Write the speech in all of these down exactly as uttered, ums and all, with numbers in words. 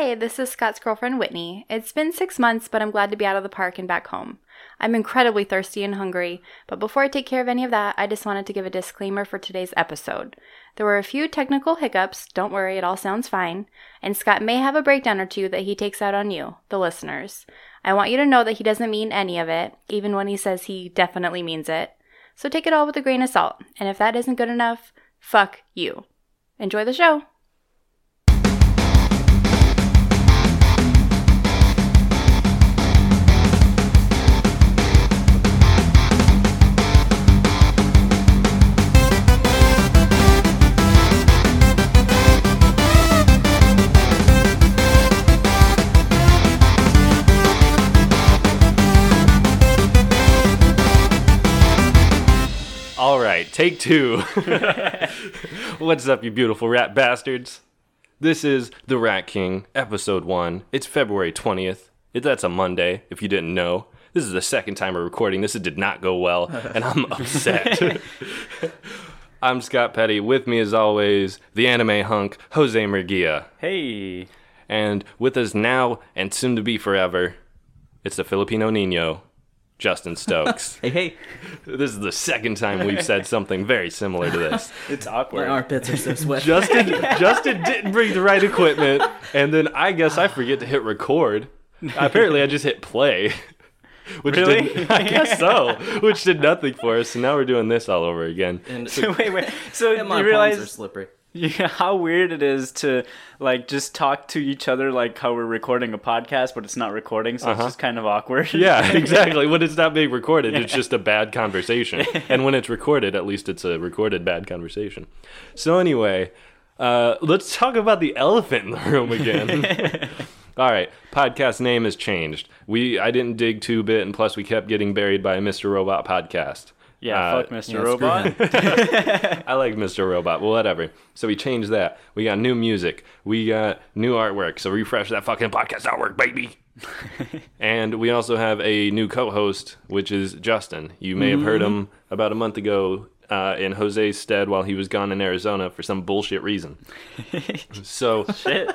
Hey, this is Scott's girlfriend, Whitney. It's been six months, but I'm glad to be out of the park and back home. I'm incredibly thirsty and hungry, but before I take care of any of that, I just wanted to give a disclaimer for today's episode. There were a few technical hiccups, don't worry, it all sounds fine, and Scott may have a breakdown or two that he takes out on you, the listeners. I want you to know that he doesn't mean any of it, even when he says he definitely means it. So take it all with a grain of salt, and if that isn't good enough, fuck you. Enjoy the show! All right, take two. What's up, you beautiful rat bastards? This is The Rat King, episode one. It's February twentieth. It, that's a Monday, if you didn't know. This is the second time we're recording this. It did not go well, and I'm upset. I'm Scott Petty. With me, as always, the anime hunk, Jose Murguia. Hey. And with us now, and soon to be forever, it's the Filipino Nino, Justin Stokes. Hey, hey. This is the second time we've said something very similar to this. It's awkward. My armpits are so sweaty. Justin Justin didn't bring the right equipment, and then I guess I forget to hit record. Apparently, I just hit play. Which Really? did, I guess so. Which did nothing for us, so now we're doing this all over again. And, So wait, wait. So and my you palms are realize slippery. yeah, how weird it is to like just talk to each other like how we're recording a podcast, but it's not recording, so Uh-huh. it's just kind of awkward. Yeah, exactly. When it's not being recorded, it's just a bad conversation. And when it's recorded, at least it's a recorded bad conversation. So anyway, uh, let's talk about the elephant in the room again. All right, podcast name has changed. We I didn't dig two bit, and plus we kept getting buried by a Mister Robot podcast. Yeah, Uh, fuck Mister yeah, screw Robot. him. I like Mister Robot, well, whatever. So we changed that. We got new music. We got new artwork. So refresh that fucking podcast artwork, baby. And we also have a new co-host, which is Justin. You may have heard him about a month ago uh, in Jose's stead while he was gone in Arizona for some bullshit reason. So, Shit.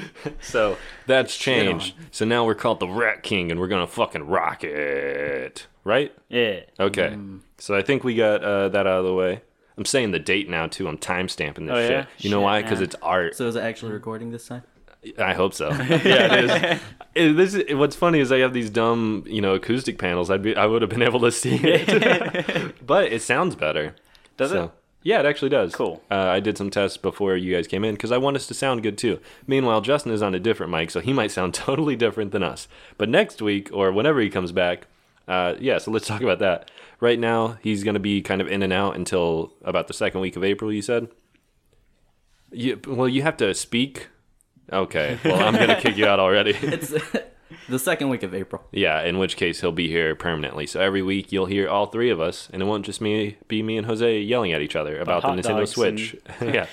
so that's changed. So now we're called the Rat King, and we're gonna fucking rock it, right? Yeah. Okay. So I think we got uh, that out of the way. I'm saying the date now, too. I'm time-stamping this Oh, yeah? shit. You know Shit, why? Because man. it's art. So is it actually recording this time? I hope so. Yeah, it is. It- this is. What's funny is I have these dumb, you know, acoustic panels. I'd be, I would have been able to see it. But it sounds better. Does So, it? Yeah, it actually does. Cool. Uh, I did some tests before you guys came in because I want us to sound good, too. Meanwhile, Justin is on a different mic, so he might sound totally different than us. But next week, or whenever he comes back, uh, yeah, so let's talk about that. Right now, he's going to be kind of in and out until about the second week of April, you said? You, well, you have to speak. Okay, well, I'm going to kick you out already. It's the second week of April. Yeah, in which case he'll be here permanently. So every week you'll hear all three of us, and it won't just me, be me and Jose yelling at each other about the hot Nintendo dogs Switch. yeah,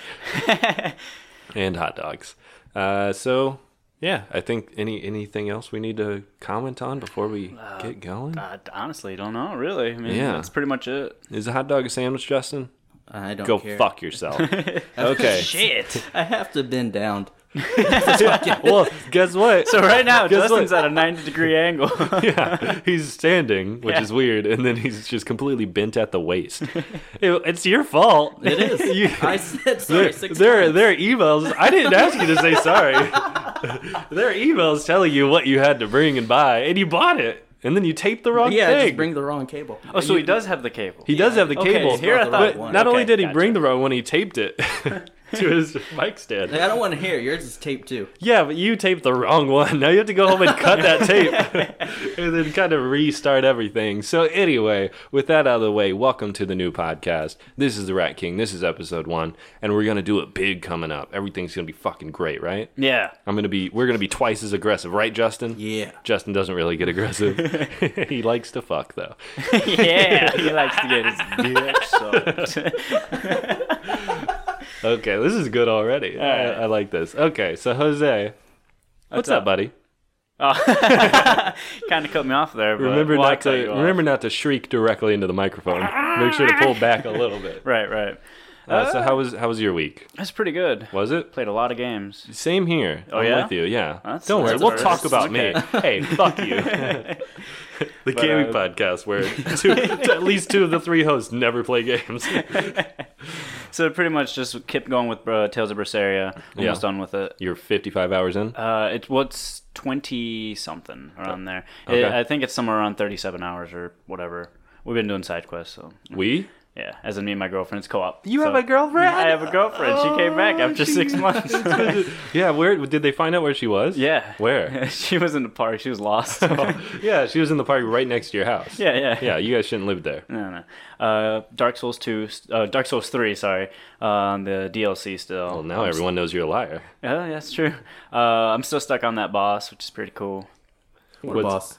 and hot dogs. Uh, so yeah, I think any anything else we need to comment on before we get going? I honestly don't know, really. I mean, Yeah. that's pretty much it. Is a hot dog a sandwich, Justin? I don't Go care. fuck yourself. Okay. Shit. I have to bend down. Well, guess what? So right now, Guess Justin's what? at a ninety degree angle. Yeah, he's standing, which Yeah. is weird, and then he's just completely bent at the waist. It- it's your fault. It is. You- I said sorry There, six there, times. there are emails. I didn't ask you to say sorry. There are emails telling you what you had to bring and buy, and you bought it, and then you taped the wrong Yeah, I thing. just bring the wrong cable. Oh, so he does have the cable. he does have the Okay, cable, here I thought- but one. not only Okay, did he gotcha. bring the wrong one, he taped it to his mic stand. I don't want to hear. Yours is taped too. Yeah, but you taped the wrong one. Now you have to go home and cut that tape and then kind of restart everything. So anyway, with that out of the way, welcome to the new podcast. This is The Rat King. This is episode one, and we're going to do it big coming up. Everything's going to be fucking great, right? Yeah. I'm going to be, we're going to be twice as aggressive, right, Justin? Yeah. Justin doesn't really get aggressive. He likes to fuck, though. Yeah. He likes to get his dick sucked. Okay, this is good already. All right. I, I like this. Okay, so Jose, what's, up, up? buddy? Oh, kind of cut me off there. But Remember well, I not cut to you off. remember not to shriek directly into the microphone. Make sure to pull back a little bit. Right, right. Uh, so Uh, how was how was your week? That's pretty good. Was it? Played a lot of games. Same here. Oh, I'm yeah? with you. Yeah. That's- Don't worry. that's We'll first. talk about Okay. me. Hey, fuck you. the But, gaming uh, podcast where two, at least two of the three hosts never play games. So pretty much just kept going with uh, Tales of Berseria. Almost Yeah. done with it. You're fifty-five hours in. Uh, it's what's twenty something around there. Okay. It, I think it's somewhere around thirty-seven hours or whatever. We've been doing side quests, so We? yeah. As in me and my girlfriend, it's co-op. You So- have a girlfriend? I have a girlfriend. She came back after six months. Yeah. Where did they find out where she was? Yeah. Where? She was in the park. She was lost. Yeah, she was in the park right next to your house. yeah, yeah, Yeah, you guys shouldn't live there. No, no. Uh, Dark Souls two, uh, Dark Souls three, sorry, uh, on the D L C still. Well, now I'm everyone knows you're a liar. s- Yeah, yeah, that's true. Uh, I'm still stuck on that boss, which is pretty cool. What What's- boss?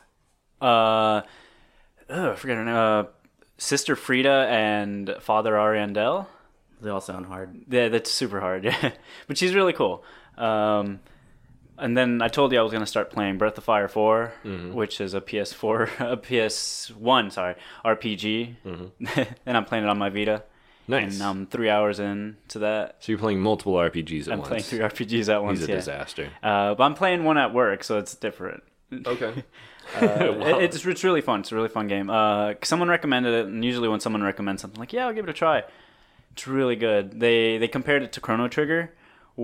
Uh, ugh, I forget her name. Uh, Sister Frida and Father Ariandel. They all sound hard. Yeah, that's super hard. Yeah, but she's really cool. Um, and then I told you I was gonna start playing Breath of Fire four, Mm-hmm. which is a P S four, a P S one, sorry, R P G, and I'm playing it on my Vita. Mm-hmm. Nice. And I'm three hours into that. So you're playing multiple R P Gs at I'm once. playing three R P Gs at once. He's a yeah. disaster. Uh, but I'm playing one at work, so it's different. Okay. Uh, it- it's it's really fun. It's a really fun game. Uh, someone recommended it, and usually when someone recommends something, like yeah, I'll give it a try. It's really good. They they compared it to Chrono Trigger,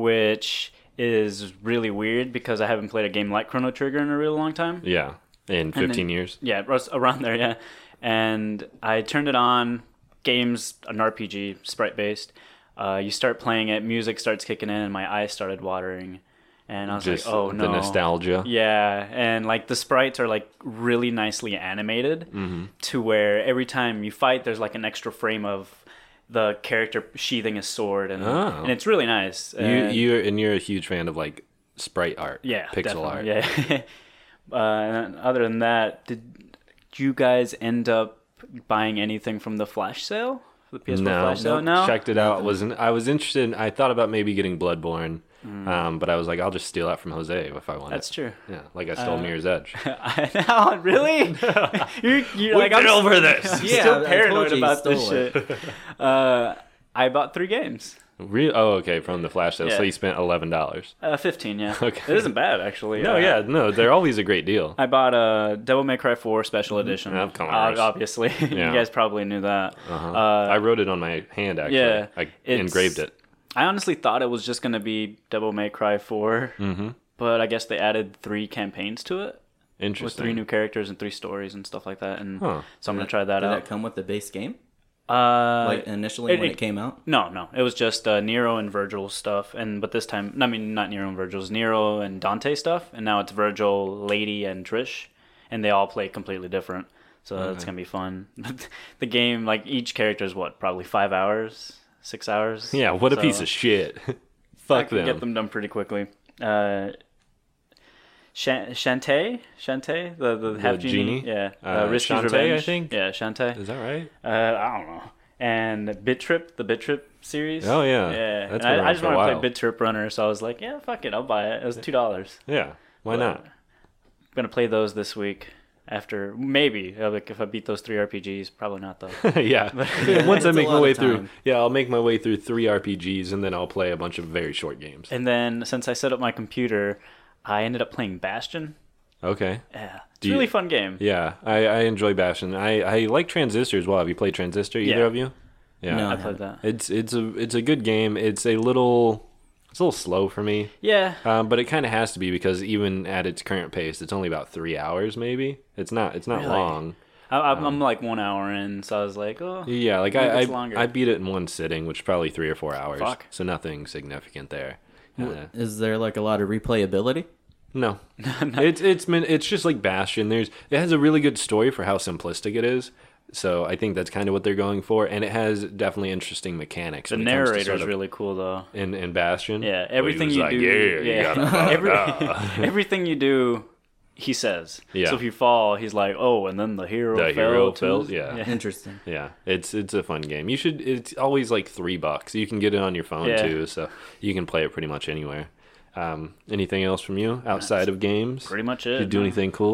which is really weird because I haven't played a game like Chrono Trigger in a really long time. Yeah. In fifteen years. Yeah, it was around there. Yeah, and I turned it on. Game's an R P G, sprite based. Uh, you start playing it, music starts kicking in, and my eyes started watering. And I was Just like, "Oh no!" the nostalgia. Yeah, and like the sprites are like really nicely animated Mm-hmm. to where every time you fight, there's like an extra frame of the character sheathing his sword, and Oh. and it's really nice. You And- you and you're a huge fan of like sprite art. yeah, Pixel art. definitely, Yeah. uh, and then other than that, did you guys end up buying anything from the flash sale? The P S four No, flash sale? No. checked it out. Wasn't I was interested. I thought about maybe getting Bloodborne, um, but I was like, I'll just steal that from Jose if I want Mm. That's it. true. Yeah, like I stole Uh, Mirror's Edge. I know, really? you're, you're We've like, been I'm over this. I'm Yeah, I still told paranoid you you about this stole it. shit. Uh, I bought three games. Re- oh, okay, from the flash sale. So Yeah. you spent eleven dollars. Uh, fifteen, yeah. Okay. It isn't bad, actually. No, Uh, yeah, no, they're always a great deal. I bought a Devil May Cry four Special Edition. Of course. Uh, obviously. Yeah. You guys probably knew that. Uh-huh. Uh, I wrote it on my hand actually. yeah, I it's- engraved it. I honestly thought it was just going to be Devil May Cry four, Mm-hmm. but I guess they added three campaigns to it with Interesting. three new characters and three stories and stuff like that. And Huh. so I'm going to try that Did out. that come with the base game? uh, Like initially it- when it- it came out? No, no. It was just uh, Nero and Virgil stuff, and but this time, I mean, not Nero and Virgil, it's Nero and Dante stuff, and now it's Virgil, Lady, and Trish, and they all play completely different. So that's gonna be fun. The game, like each character is what, probably five hours, six hours. Yeah, what a So piece of shit. I Fuck could them. get them done pretty quickly. Uh, Shan- Shantae, Shantae, the the half genie? genie, yeah, Uh, Risky's Shantae, Revenge, I think? yeah, Shantae. Is that right? Uh, I don't know. And Bit Trip, the Bit Trip series. Oh, yeah. yeah. That's And been I, I around just for a want to while. play Bit Trip Runner, so I was like, yeah, fuck it, I'll buy it. It was two dollars. Yeah. Why not? I'm gonna play those this week. After maybe uh, like if I beat those three R P Gs, probably not though. yeah. Yeah, Once I it's a make my lot way of through, time. yeah, I'll make my way through three R P Gs and then I'll play a bunch of very short games. And then since I set up my computer, I ended up playing Bastion. Okay. Yeah, it's Do a you- really fun game. Yeah, I, I enjoy Bastion. I, I like Transistor as well. Have you played Transistor? Either Yeah. of you? Yeah. No. I played that. It's it's a it's a good game. It's a little it's a little slow for me, Yeah, um, but it kind of has to be because even at its current pace, it's only about three hours. Maybe it's not it's not Really? long. I, I'm, I'm like one hour in, so I was like, oh, Yeah, like Maybe I it's I, longer. I beat it in one sitting, which is probably three or four hours. Fuck. So nothing significant there. Uh, Is there like a lot of replayability? No, it's it's been it's just like Bastion. There's it has a really good story for how simplistic it is. So I think that's kind of what they're going for, and it has definitely interesting mechanics. the when it comes to narrator sort is of- really cool though. in in Bastion. Yeah, where he everything was you like, do. Yeah, you yeah. gotta Every, fuck up." everything you do, he says. Yeah. So if you fall, he's like, oh, and then the hero. The fell hero to fell, his-" yeah. Interesting. Yeah, it's it's a fun game. You should. It's always like three bucks. You can get it on your phone Yeah. too, so you can play it pretty much anywhere. Um, anything else from you outside of games? Pretty much Did it. you do man. anything cool?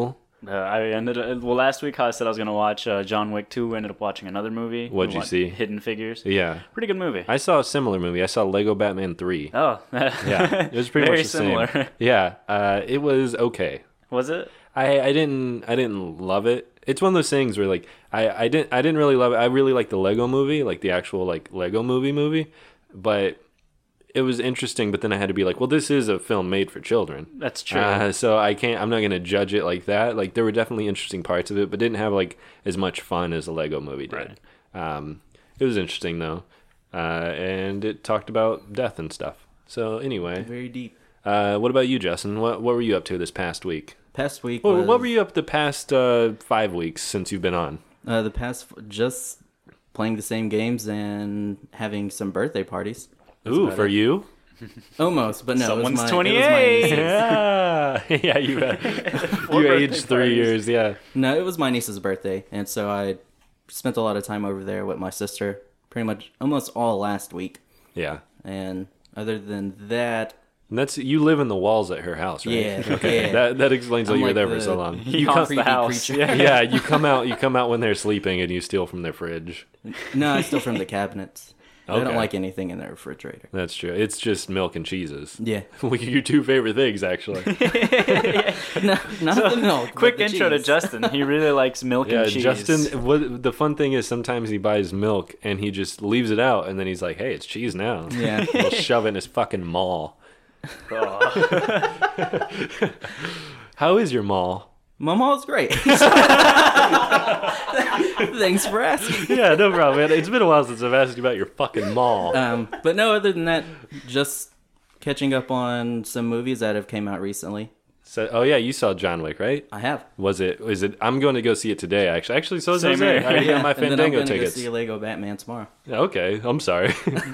Uh, I ended up, well last week how I said I was gonna watch uh, John Wick two. We ended up watching another movie. What'd We you watched see? Hidden Figures. Yeah. Pretty good movie. I saw a similar movie. I saw Lego Batman three. Oh, Yeah, it was pretty very much the similar. same. Yeah, uh, it was okay. Was it? I, I didn't I didn't love it. It's one of those things where like I, I didn't I didn't really love it. I really like the Lego movie, like the actual like Lego movie movie, but it was interesting. But then I had to be like, well, this is a film made for children. That's true. Uh, so I can't. I'm not gonna judge it like that. Like there were definitely interesting parts of it, but didn't have like as much fun as a Lego movie did. Right. Um, it was interesting though, uh, and it talked about death and stuff. So anyway, Very deep. uh, what about you, Justin? What what were you up to this past week? Past week Well, was, what were you up the past uh, five weeks since you've been on? Uh, the past just playing the same games and having some birthday parties. That's Ooh, about for it. you? Almost, but no. Someone's it was my, twenty-eight. It was my niece's. Yeah, yeah, you uh, Four you birthday aged three parties. years. Yeah, No, it was my niece's birthday, and so I spent a lot of time over there with my sister. Pretty much almost all last week, yeah. and other than that, And that's you live in the walls at her house, right? Yeah, Okay, yeah. that that explains why I'm you were like there for the- so long. He You haunts come, the creepy house. creature. yeah, you come out. You come out when they're sleeping, and you steal from their fridge. no, I steal from the cabinets. I Okay. don't like anything in the refrigerator. That's true. It's just milk and cheeses. Yeah, Your two favorite things, actually. no, not the milk. but Quick the intro to cheese. Justin. He really likes milk Yeah, and cheese. Justin. What the fun thing is, sometimes he buys milk and he just leaves it out, and then he's like, "Hey, it's cheese now." Yeah. He'll shove it in his fucking maw. Oh. How is your maw? My mom's great. Thanks for asking. Yeah, no problem, man. It's been a while since I've asked you about your fucking maw. Um, but no, other than that, just catching up on some movies that have came out recently. So, oh yeah, you saw John Wick, right? I have. Was it? Is it? I'm going to go see it today. Actually, actually, so is Same Jose. here. I already got my and then I'm Fandango gonna tickets. go see Lego Batman tomorrow. Okay, I'm sorry.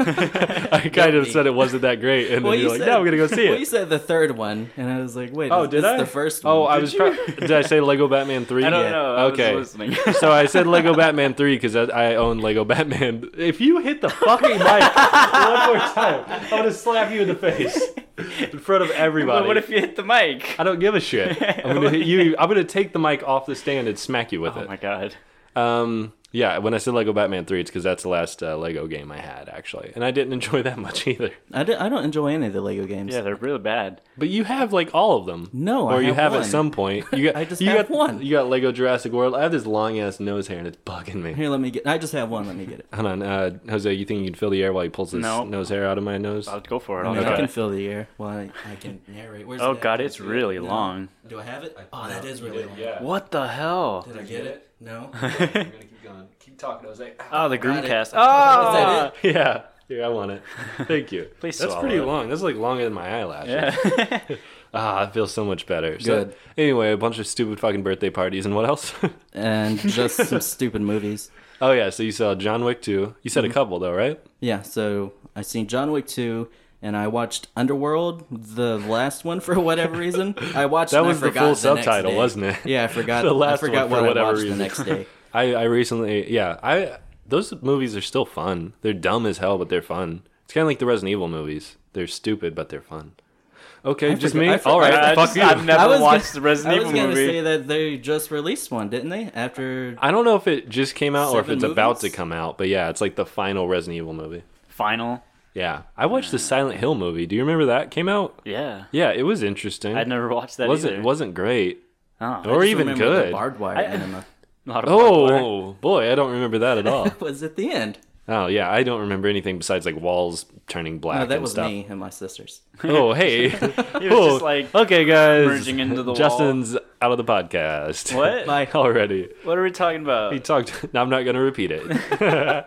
I kind of Guilty. said it wasn't that great, and then you're like, "No, I'm gonna go see Well, it." you said the third one, and I was like, wait, Oh, is did this I? the first one? Oh, I Did was. you? Pro- did I say Lego Batman three? I don't Yeah. know. I Okay. was listening. So I said Lego Batman three because I, I own Lego Batman. If you hit the fucking mic one more time, I'm gonna slap you in the face in front of everybody. But what if you hit the mic? I don't give a shit. I'm gonna hit you. I'm gonna take the mic off the stand and smack you with Oh it. my god. Um, yeah, when I said Lego Batman three, it's because that's the last uh, Lego game I had, actually. And I didn't enjoy that much either. I, di- I don't enjoy any of the Lego games. Yeah, they're really bad. But you have, like, all of them. No, I Or you have have one. at some point. You got, I just you have got, one. You got Lego Jurassic World. I have this long-ass nose hair, and it's bugging me. Here, let me get. I just have one. Let me get it. Hold on. Uh, Jose, you think you can fill the air while he pulls his No. nose hair out of my nose? I'll go for it. I I'll mean, try. I can fill the air. Well, I, I can narrate. Where's Oh it at? god, Can I it's see it? really No. long. Do I have it? Oh, that is really long. Yeah. What the hell? Did I get it? No. I'm going to keep going. Keep talking, Jose. Oh, the Got it. Groomcast. Is Oh, that Yeah. Here, I want it. Thank you. Please That's swallow pretty it. long. That's like longer than my eyelashes. yeah. Ah, it feels so much better. So, Good. anyway, a bunch of stupid fucking birthday parties and what else? And just some stupid movies. Oh yeah, so you saw John Wick two. You said a couple though, right? Yeah, so I seen John Wick two, and I watched Underworld, the last one for whatever reason. I watched. That and I was the forgot full next subtitle, day. wasn't it? Yeah, I forgot. The last I forgot one for what whatever I watched reason. the next day. I, I recently, yeah, I those movies are still fun. They're dumb as hell, but they're fun. It's kind of like the Resident Evil movies. They're stupid, but they're fun. Okay, I just forgot- me. I for- All right, I fuck just- you. I've never I was watched gonna- the Resident I was Evil gonna movie. say that they just released one, didn't they? After I don't know if it just came out or if Seven it's about to movies? come out, but yeah, it's like the final Resident Evil movie. Final. Yeah, I watched the Silent Hill movie. Do you remember that came out? Yeah. Yeah, it was interesting. I'd never watched that wasn't either. wasn't great Oh. I or just even remember the good. barbed wire I- enema. A lot of barbed wire. Oh boy, I don't remember that at all. was at the end. Oh yeah, I don't remember anything besides like walls turning black No, that and was stuff. me and my sisters. Oh hey, He was Oh, just like, okay guys, merging into the wall. Justin's out of the podcast. what? Bye. Already. What are we talking about? He talked. No, I'm not gonna repeat it.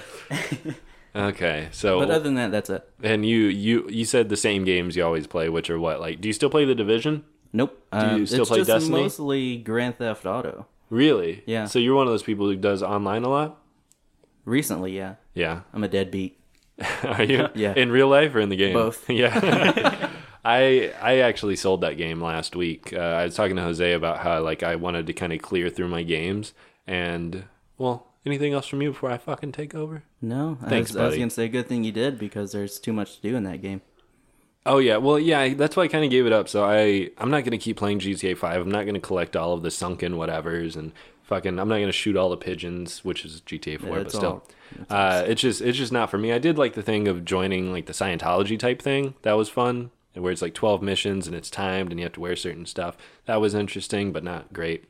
Okay, so But other than that, that's it. and you you you said the same games you always play, which are what? Like, do you still play the Division? Nope. you Um, still it's play just Destiny? mostly Grand Theft Auto. Really? Yeah. So you're one of those people who does online a lot? Recently, yeah. Yeah. I'm a deadbeat. Are you? Yeah. In real life or in the game? Both. Yeah. I I actually sold that game last week. Uh, I was talking to Jose about how like I wanted to kind of clear through my games, and well, anything else from you before I fucking take over? No, I Thanks, was, I was buddy. gonna say good thing you did because there's too much to do in that game. Oh yeah, well yeah, that's why I kind of gave it up. So I I'm not gonna keep playing G T A five. I'm not gonna collect all of the sunken whatevers and fucking. I'm not gonna shoot all the pigeons, which is G T A four, Yeah, but it's still, all- it's uh, it's just it's just not for me. I did like the thing of joining like the Scientology type thing. That was fun, where it's like twelve missions and it's timed and you have to wear certain stuff. That was interesting, but not great.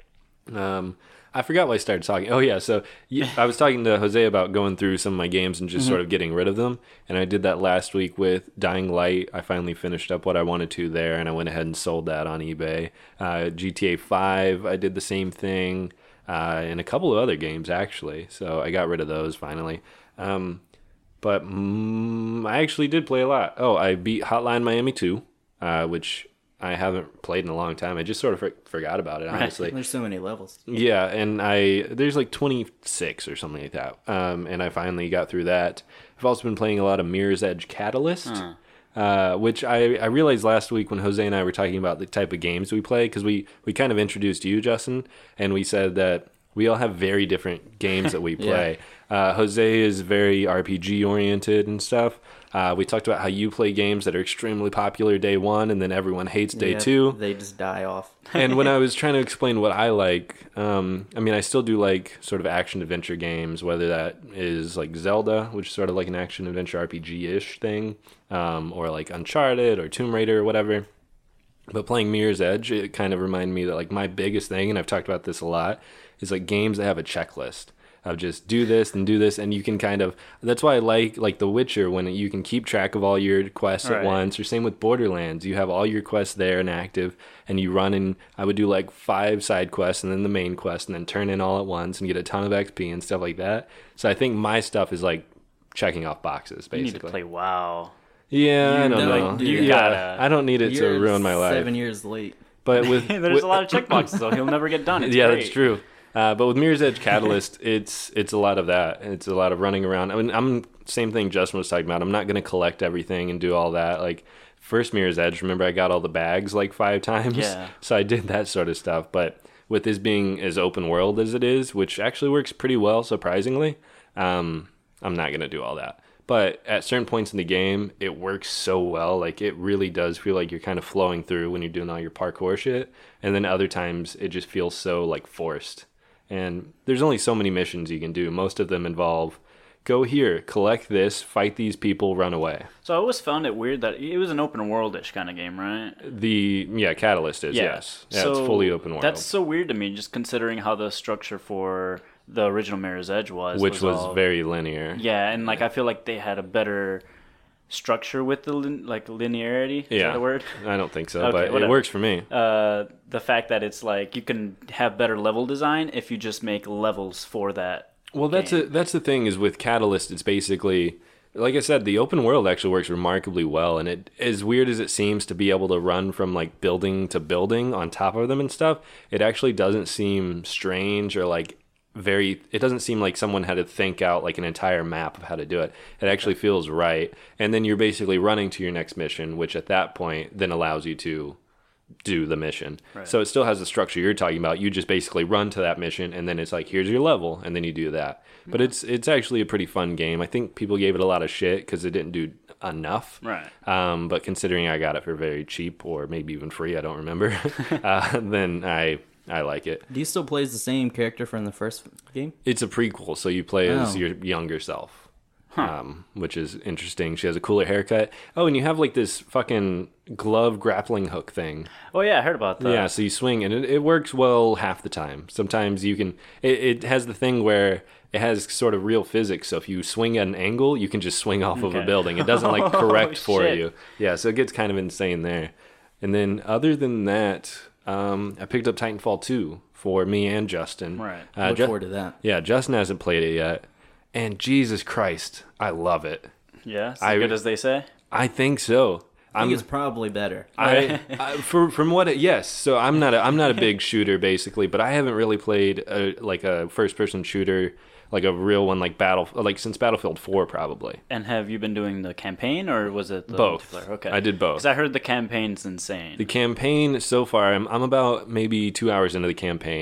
Um, I forgot why I started talking. Oh yeah, so yeah, I was talking to Jose about going through some of my games and just sort of getting rid of them, and I did that last week with Dying Light. I finally finished up what I wanted to there, and I went ahead and sold that on eBay. Uh, G T A five, I did the same thing, uh, and a couple of other games actually. So I got rid of those finally. Um, but mm, I actually did play a lot. Oh, I beat Hotline Miami two, uh, which I haven't played in a long time. I just sort of for- forgot about it, honestly. There's so many levels. Yeah, and I there's like twenty-six or something like that. Um, and I finally got through that. I've also been playing a lot of Mirror's Edge Catalyst, Huh. uh, which I, I realized last week when Jose and I were talking about the type of games we play, because we, we kind of introduced you, Justin, and we said that we all have very different games that we play. uh, Jose is very R P G oriented and stuff. Uh, we talked about how you play games that are extremely popular day one, and then everyone hates day Yeah, two. They just die off. And when I was trying to explain what I like, um, I mean, I still do like sort of action adventure games, whether that is like Zelda, which is sort of like an action adventure R P G-ish thing, um, or like Uncharted or Tomb Raider or whatever. But playing Mirror's Edge, it kind of reminded me that like my biggest thing, and I've talked about this a lot, is like games that have a checklist of just do this and do this, and you can kind of, that's why I like like The Witcher, when you can keep track of all your quests at Right. once, or same with Borderlands, you have all your quests there and active, and you run and I would do like five side quests and then the main quest and then turn in all at once and get a ton of X P and stuff like that. So I think my stuff is like checking off boxes, You need basically. to play WoW. Yeah, I You don't don't know. do yeah, that. I don't need it You're to ruin my life. Seven years late. But with There's with- a lot of checkboxes, though. He'll never get done. It's yeah, great. that's true. Uh, but with Mirror's Edge Catalyst, it's it's a lot of that. It's a lot of running around. I mean, I'm same thing Justin was talking about. I'm not going to collect everything and do all that. Like first Mirror's Edge, remember I got all the bags like five times. Yeah. So I did that sort of stuff. But with this being as open world as it is, which actually works pretty well, surprisingly, um, I'm not going to do all that. But at certain points in the game, it works so well. Like, it really does feel like you're kind of flowing through when you're doing all your parkour shit. And then other times, it just feels so, like, forced. And there's only so many missions you can do. Most of them involve, go here, collect this, fight these people, run away. So I always found it weird that it was an open world-ish kind of game, right? The, yeah, Catalyst is, yes. Yeah, so it's fully open world. That's so weird to me, just considering how the structure for the original Mirror's Edge was. Which was all- very linear. Yeah, and like I feel like they had a better structure with the lin- like linearity. Is Yeah. that a word? I don't think so, Okay, but it whatever. works for me. Uh, the fact that it's like you can have better level design if you just make levels for that. Well, that's game. a, that's the thing is with Catalyst, it's basically, like I said, the open world actually works remarkably well, and it, as weird as it seems to be able to run from like building to building on top of them and stuff, it actually doesn't seem strange or like very, it doesn't seem like someone had to think out like an entire map of how to do it. It actually feels right, and then you're basically running to your next mission, which at that point then allows you to do the mission. Right. So it still has the structure you're talking about. You just basically run to that mission, and then it's like, here's your level, and then you do that. But it's it's actually a pretty fun game. I think people gave it a lot of shit because it didn't do enough. Right. Um, but considering I got it for very cheap, or maybe even free, I don't remember, uh, then I I like it. Do you still play as the same character from the first game? It's a prequel, so you play as Oh. your younger self. Huh. Um, which is interesting. She has a cooler haircut. Oh, and you have like this fucking glove grappling hook thing. Oh yeah, I heard about that. Yeah, so you swing, and it, it works well half the time. Sometimes you can. It, it has the thing where it has sort of real physics. So if you swing at an angle, you can just swing off of a Okay. building. It doesn't like correct Oh, for shit. you. Yeah, so it gets kind of insane there. And then other than that, um, I picked up Titanfall two for me and Justin. Right. Uh, Look Ju- forward to that. Yeah, Justin hasn't played it yet, and Jesus Christ, I love it. Yeah, as I- good as they say. I think so. I think I'm it's probably better. I, I for from what it, yes. So I'm not a I'm not a big shooter basically, but I haven't really played a, like a first person shooter, like a real one, like battle like since Battlefield four probably. And have you been doing the campaign or was it the Both. multiplayer? Okay, I did both. Because I heard the campaign's insane. The campaign so far, I'm I'm about maybe two hours into the campaign,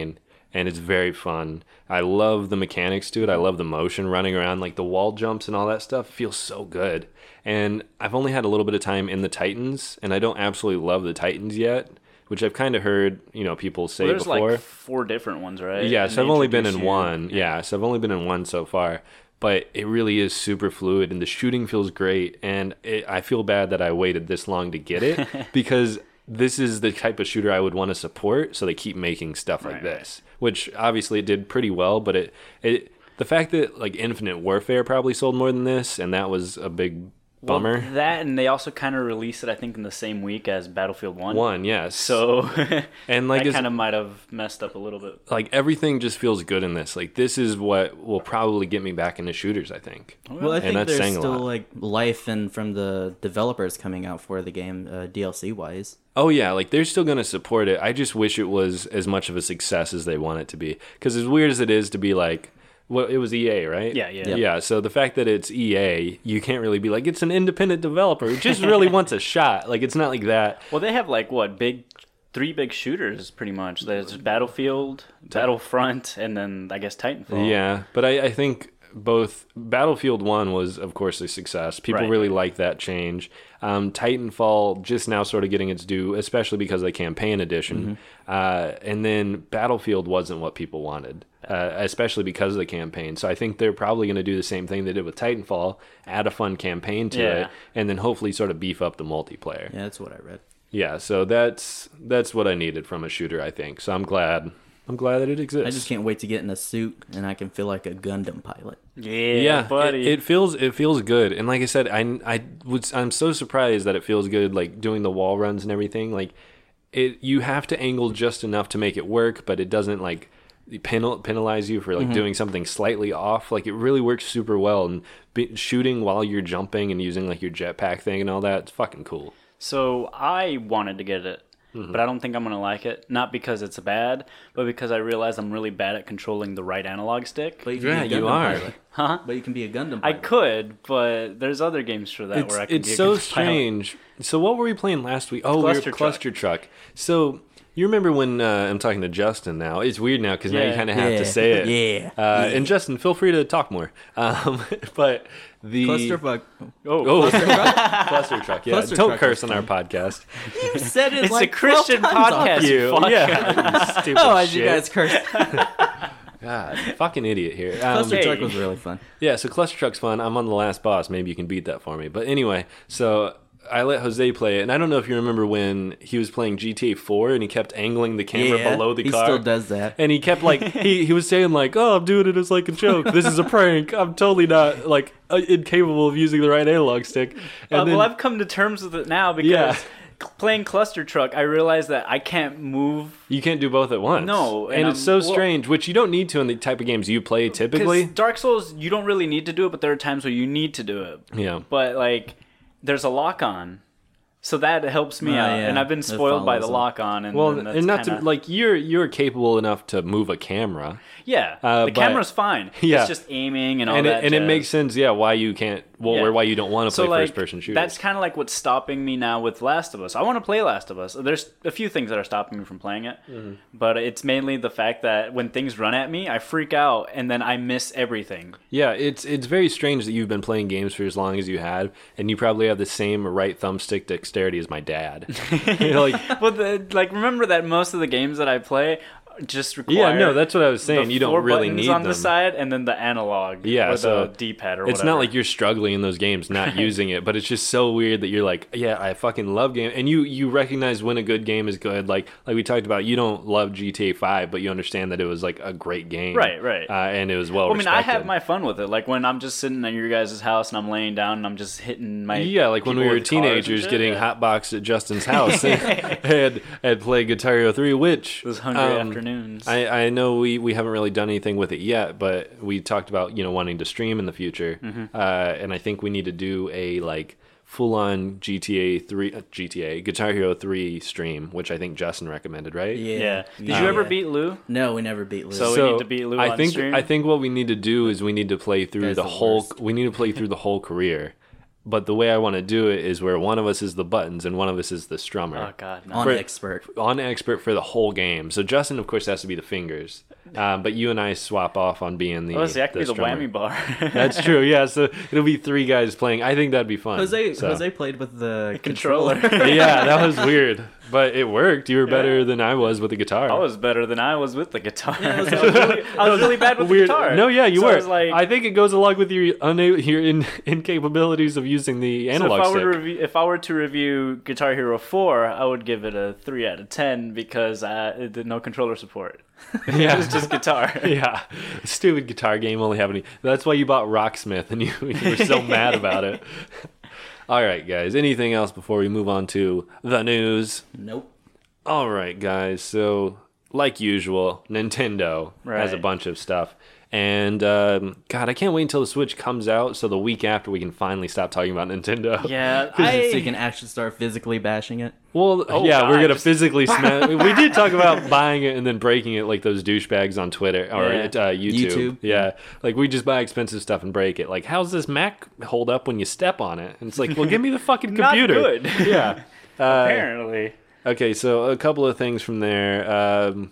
and it's very fun. I love the mechanics to it. I love the motion running around, like the wall jumps and all that stuff feels so good. And I've only had a little bit of time in the Titans, and I don't absolutely love the Titans yet, which I've kind of heard, you know, people say well, there's before. There's like four different ones, right? Yeah, And so I've they only been in introduce you- one. Yeah, so I've only been in one so far. But it really is super fluid, and the shooting feels great. And it, I feel bad that I waited this long to get it because this is the type of shooter I would want to support. So they keep making stuff like Right, this, which obviously it did pretty well. But it, it the fact that like Infinite Warfare probably sold more than this, and that was a big bummer. Well, that, and they also kind of released it, I think, in the same week as Battlefield One. One, yes. So and like that it's- kind of might have messed up a little bit. like everything just feels good in this. Like this is what will probably get me back into shooters, I think. Well, I And think that's there's saying a still lot. like life and from the developers coming out for the game, uh, D L C wise. Oh yeah, like they're still going to support it. I just wish it was as much of a success as they want it to be. Because as weird as it is to be like, well, it was E A, right? Yeah, yeah. yeah. Yep. So the fact that it's E A, you can't really be like it's an independent developer who just really wants a shot. Like it's not like that. Well, they have like what big, three big shooters pretty much. There's Battlefield, Battlefront, and then I guess Titanfall. Yeah, but I, I think both Battlefield one was, of course, a success. People Right. really like that change. Um, Titanfall just now sort of getting its due, especially because of the campaign edition. Uh, and then Battlefield wasn't what people wanted, uh, especially because of the campaign. So I think they're probably going to do the same thing they did with Titanfall, add a fun campaign to Yeah. it, and then hopefully sort of beef up the multiplayer. Yeah, that's what I read. Yeah, so that's that's what I needed from a shooter, I think. So I'm glad. I'm glad that it exists. I just can't wait to get in a suit and I can feel like a Gundam pilot. Yeah, Yeah, buddy. It, it feels it feels good, and like I said, I I was I'm so surprised that it feels good, like doing the wall runs and everything. Like it, you have to angle just enough to make it work, but it doesn't like penal, penalize you for like doing something slightly off. Like it really works super well, and be, shooting while you're jumping and using like your jetpack thing and all that, it's fucking cool. So I wanted to get it, Mm-hmm. but I don't think I'm gonna like it. Not because it's bad, but because I realize I'm really bad at controlling the right analog stick. But you can Yeah, be a you Gundam are. pilot. Huh? But you can be a Gundam I pilot. could, but there's other games for that It's, where I can it's be a so good pilot. strange. So what were we playing last week? Oh, Cluster we were Truck. Cluster Truck. So you remember when uh, I'm talking to Justin now? It's weird now because now you Yeah. kind of have Yeah. to say it. Yeah. Uh, Yeah. And Justin, feel free to talk more. Um, but the Clusterfuck. Oh, Oh, Cluster Truck. Yeah, Cluster don't Truck curse was on our podcast. You said it it's like a Christian twelve times podcast. You, fuck. yeah. You stupid Oh, as shit. you guys curse. God, fucking idiot here. Um, Cluster hey. Truck was really fun. Yeah, so Cluster Truck's fun. I'm on the last boss. Maybe you can beat that for me. But anyway, so I let Jose play it, and I don't know if you remember when he was playing G T A four and he kept angling the camera Yeah, below the he car. still does that. And he kept like he, he was saying like, "Oh, I'm doing it as like a joke. This is a prank. I'm totally not like uh, incapable of using the right analog stick." And Uh, then, well, I've come to terms with it now because Yeah. playing Cluster Truck, I realized that I can't move. you can't do both at once. No, and, and it's I'm- so well- strange, which you don't need to in the type of games you play typically. Because Dark Souls, you don't really need to do it, but there are times where you need to do it. Yeah. But like, there's a lock on, so that helps me Oh, out, yeah. and I've been It spoiled by the follows them. lock on. And Well, then that's and not kinda, to like you're you're capable enough to move a camera. yeah, uh, the but- camera's fine. Yeah. It's just aiming and all and that. it, and it jazz. makes sense, yeah, why you can't, well, Yeah. or why you don't want to So, play like, first person shooters. That's kind of like what's stopping me now with Last of Us. I want to play Last of Us. There's a few things that are stopping me from playing it, Mm-hmm. but it's mainly the fact that when things run at me, I freak out and then I miss everything. Yeah, it's it's very strange that you've been playing games for as long as you had, and you probably have the same right thumbstick dexterity as my dad. You know, like, But the, like, remember that most of the games that I play just require yeah, no, that's what I was the saying. You don't four really buttons need on them. the side and then the analog, Yeah, or so the D-pad or It's whatever. not like you're struggling in those games not using it, but it's just so weird that you're like, yeah, I fucking love game, and you you recognize when a good game is good. Like like we talked about, you don't love G T A five, but you understand that it was like a great game, Right, right. uh, and it was well. Well, I mean, I respected. have my fun with it. Like when I'm just sitting at your guys' house and I'm laying down and I'm just hitting my Yeah, like when we people were with cars and teenagers shit, getting yeah. hotboxed at Justin's house and, and play Guitar Hero three, which Those hungry um, afternoons. I, I know we, we haven't really done anything with it yet, but we talked about, you know, wanting to stream in the future. Mm-hmm. Uh, and I think we need to do a like full on G T A three, uh, G T A, Guitar Hero three stream, which I think Justin recommended, right? Yeah. yeah. Did Yeah. you ever beat Lou? No, we never beat Lou. So- we need to beat Lou I on think stream? I think what we need to do is we need to play through Guy's the, the whole worst. we need to play through the whole career. But the way I want to do it is where one of us is the buttons and one of us is the strummer. Oh God, no. on for- expert. On expert for the whole game. So Justin, of course, has to be the fingers. Um, but you and I swap off on being the. Oh, see, I could be the drummer. whammy bar. That's true. Yeah, so it'll be three guys playing. I think that'd be fun. Jose so. Jose played with the Controller. controller. Yeah, that was weird, but it worked. You were better than I was with the guitar. I was better than I was with the guitar. I, was really, I was really bad with Weird. the guitar. No, yeah, you So were. I, was like, I think it goes along with your una- your in- incapabilities of using the so analog if I, were stick. to review, if I were to review Guitar Hero four, I would give it a three out of ten because uh, it did no controller support. Yeah. It was just guitar. Yeah, stupid guitar game only having. That's why you bought Rocksmith, and you, you were so mad about it. All right, guys. Anything else before we move on to the news? Nope. All right, guys. So, like usual, Nintendo has a Right. bunch of stuff. And, um, God, I can't wait until the Switch comes out so the week after we can finally stop talking about Nintendo. Yeah, So I, you can actually start physically bashing it. Well, Oh, yeah, God, we're going to just- physically smash. We did talk about buying it and then breaking it like those douchebags on Twitter or Yeah. at uh, YouTube. YouTube. Yeah. Like, we just buy expensive stuff and break it. Like, how's this Mac hold up when you step on it? And it's like, well, give me the fucking Not computer. good. Yeah. Uh, apparently. Okay, so a couple of things from there. Um,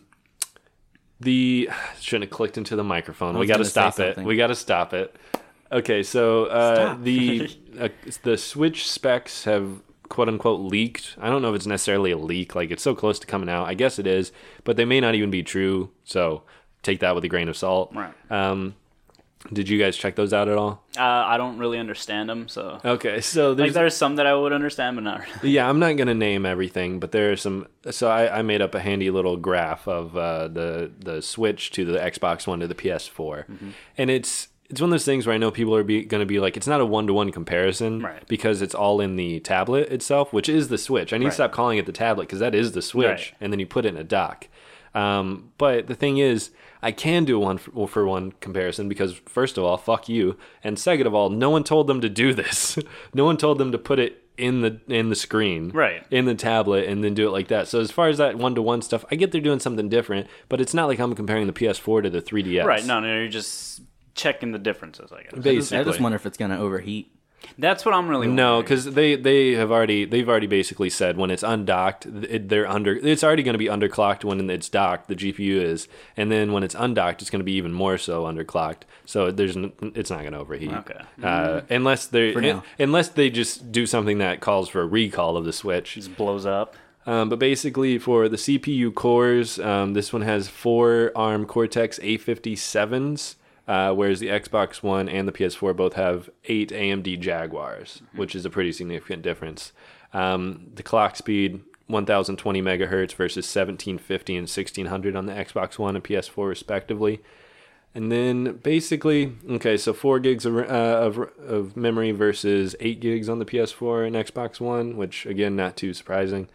the shouldn't have clicked into the microphone. I We was got to gonna say stop it. something. We got to stop it. Okay, so uh, Stop. the uh, the Switch specs have quote unquote leaked. I don't know if it's necessarily a leak. Like it's so close to coming out. I guess it is, but they may not even be true. So take that with a grain of salt. Right. Um, did you guys check those out at all? Uh, I don't really understand them, so Okay, so like there's there's some that I would understand, but not really. Yeah, I'm not gonna name everything, but there are some. So I, I made up a handy little graph of uh, the the Switch to the Xbox One to the P S four, Mm-hmm. and it's it's one of those things where I know people are be, gonna be like, it's not a one to one comparison, Right. Because it's all in the tablet itself, which is the Switch. I need Right. to stop calling it the tablet because that is the Switch, Right. and then you put it in a dock. Um, but the thing is, I can do a one for, for one comparison because first of all, fuck you, and second of all, no one told them to do this. No one told them to put it in the in the screen, Right. in the tablet, and then do it like that. So as far as that one to one stuff, I get they're doing something different, but it's not like I'm comparing the P S four to the three D S. Right? No, no, you're just checking the differences, I guess. I just, Basically, I just wonder if it's gonna overheat. That's what I'm really no, wondering. because they they have already they've already basically said when it's undocked, it, they're under. It's already going to be underclocked when it's docked. The G P U is, and then when it's undocked, it's going to be even more so underclocked. So there's n- it's not going to overheat. Okay. Uh, unless they For now. unless they just do something that calls for a recall of the Switch. just blows up. Um, but basically, for the C P U cores, um, this one has four ARM Cortex A fifty-sevens. Uh, whereas the Xbox One and the P S four both have eight A M D Jaguars, which is a pretty significant difference. Um, the clock speed, one thousand twenty megahertz versus seventeen fifty and sixteen hundred on the Xbox One and P S four respectively. And then basically, okay, so four gigs of, uh, of, of memory versus eight gigs on the P S four and Xbox One, which again, not too surprising.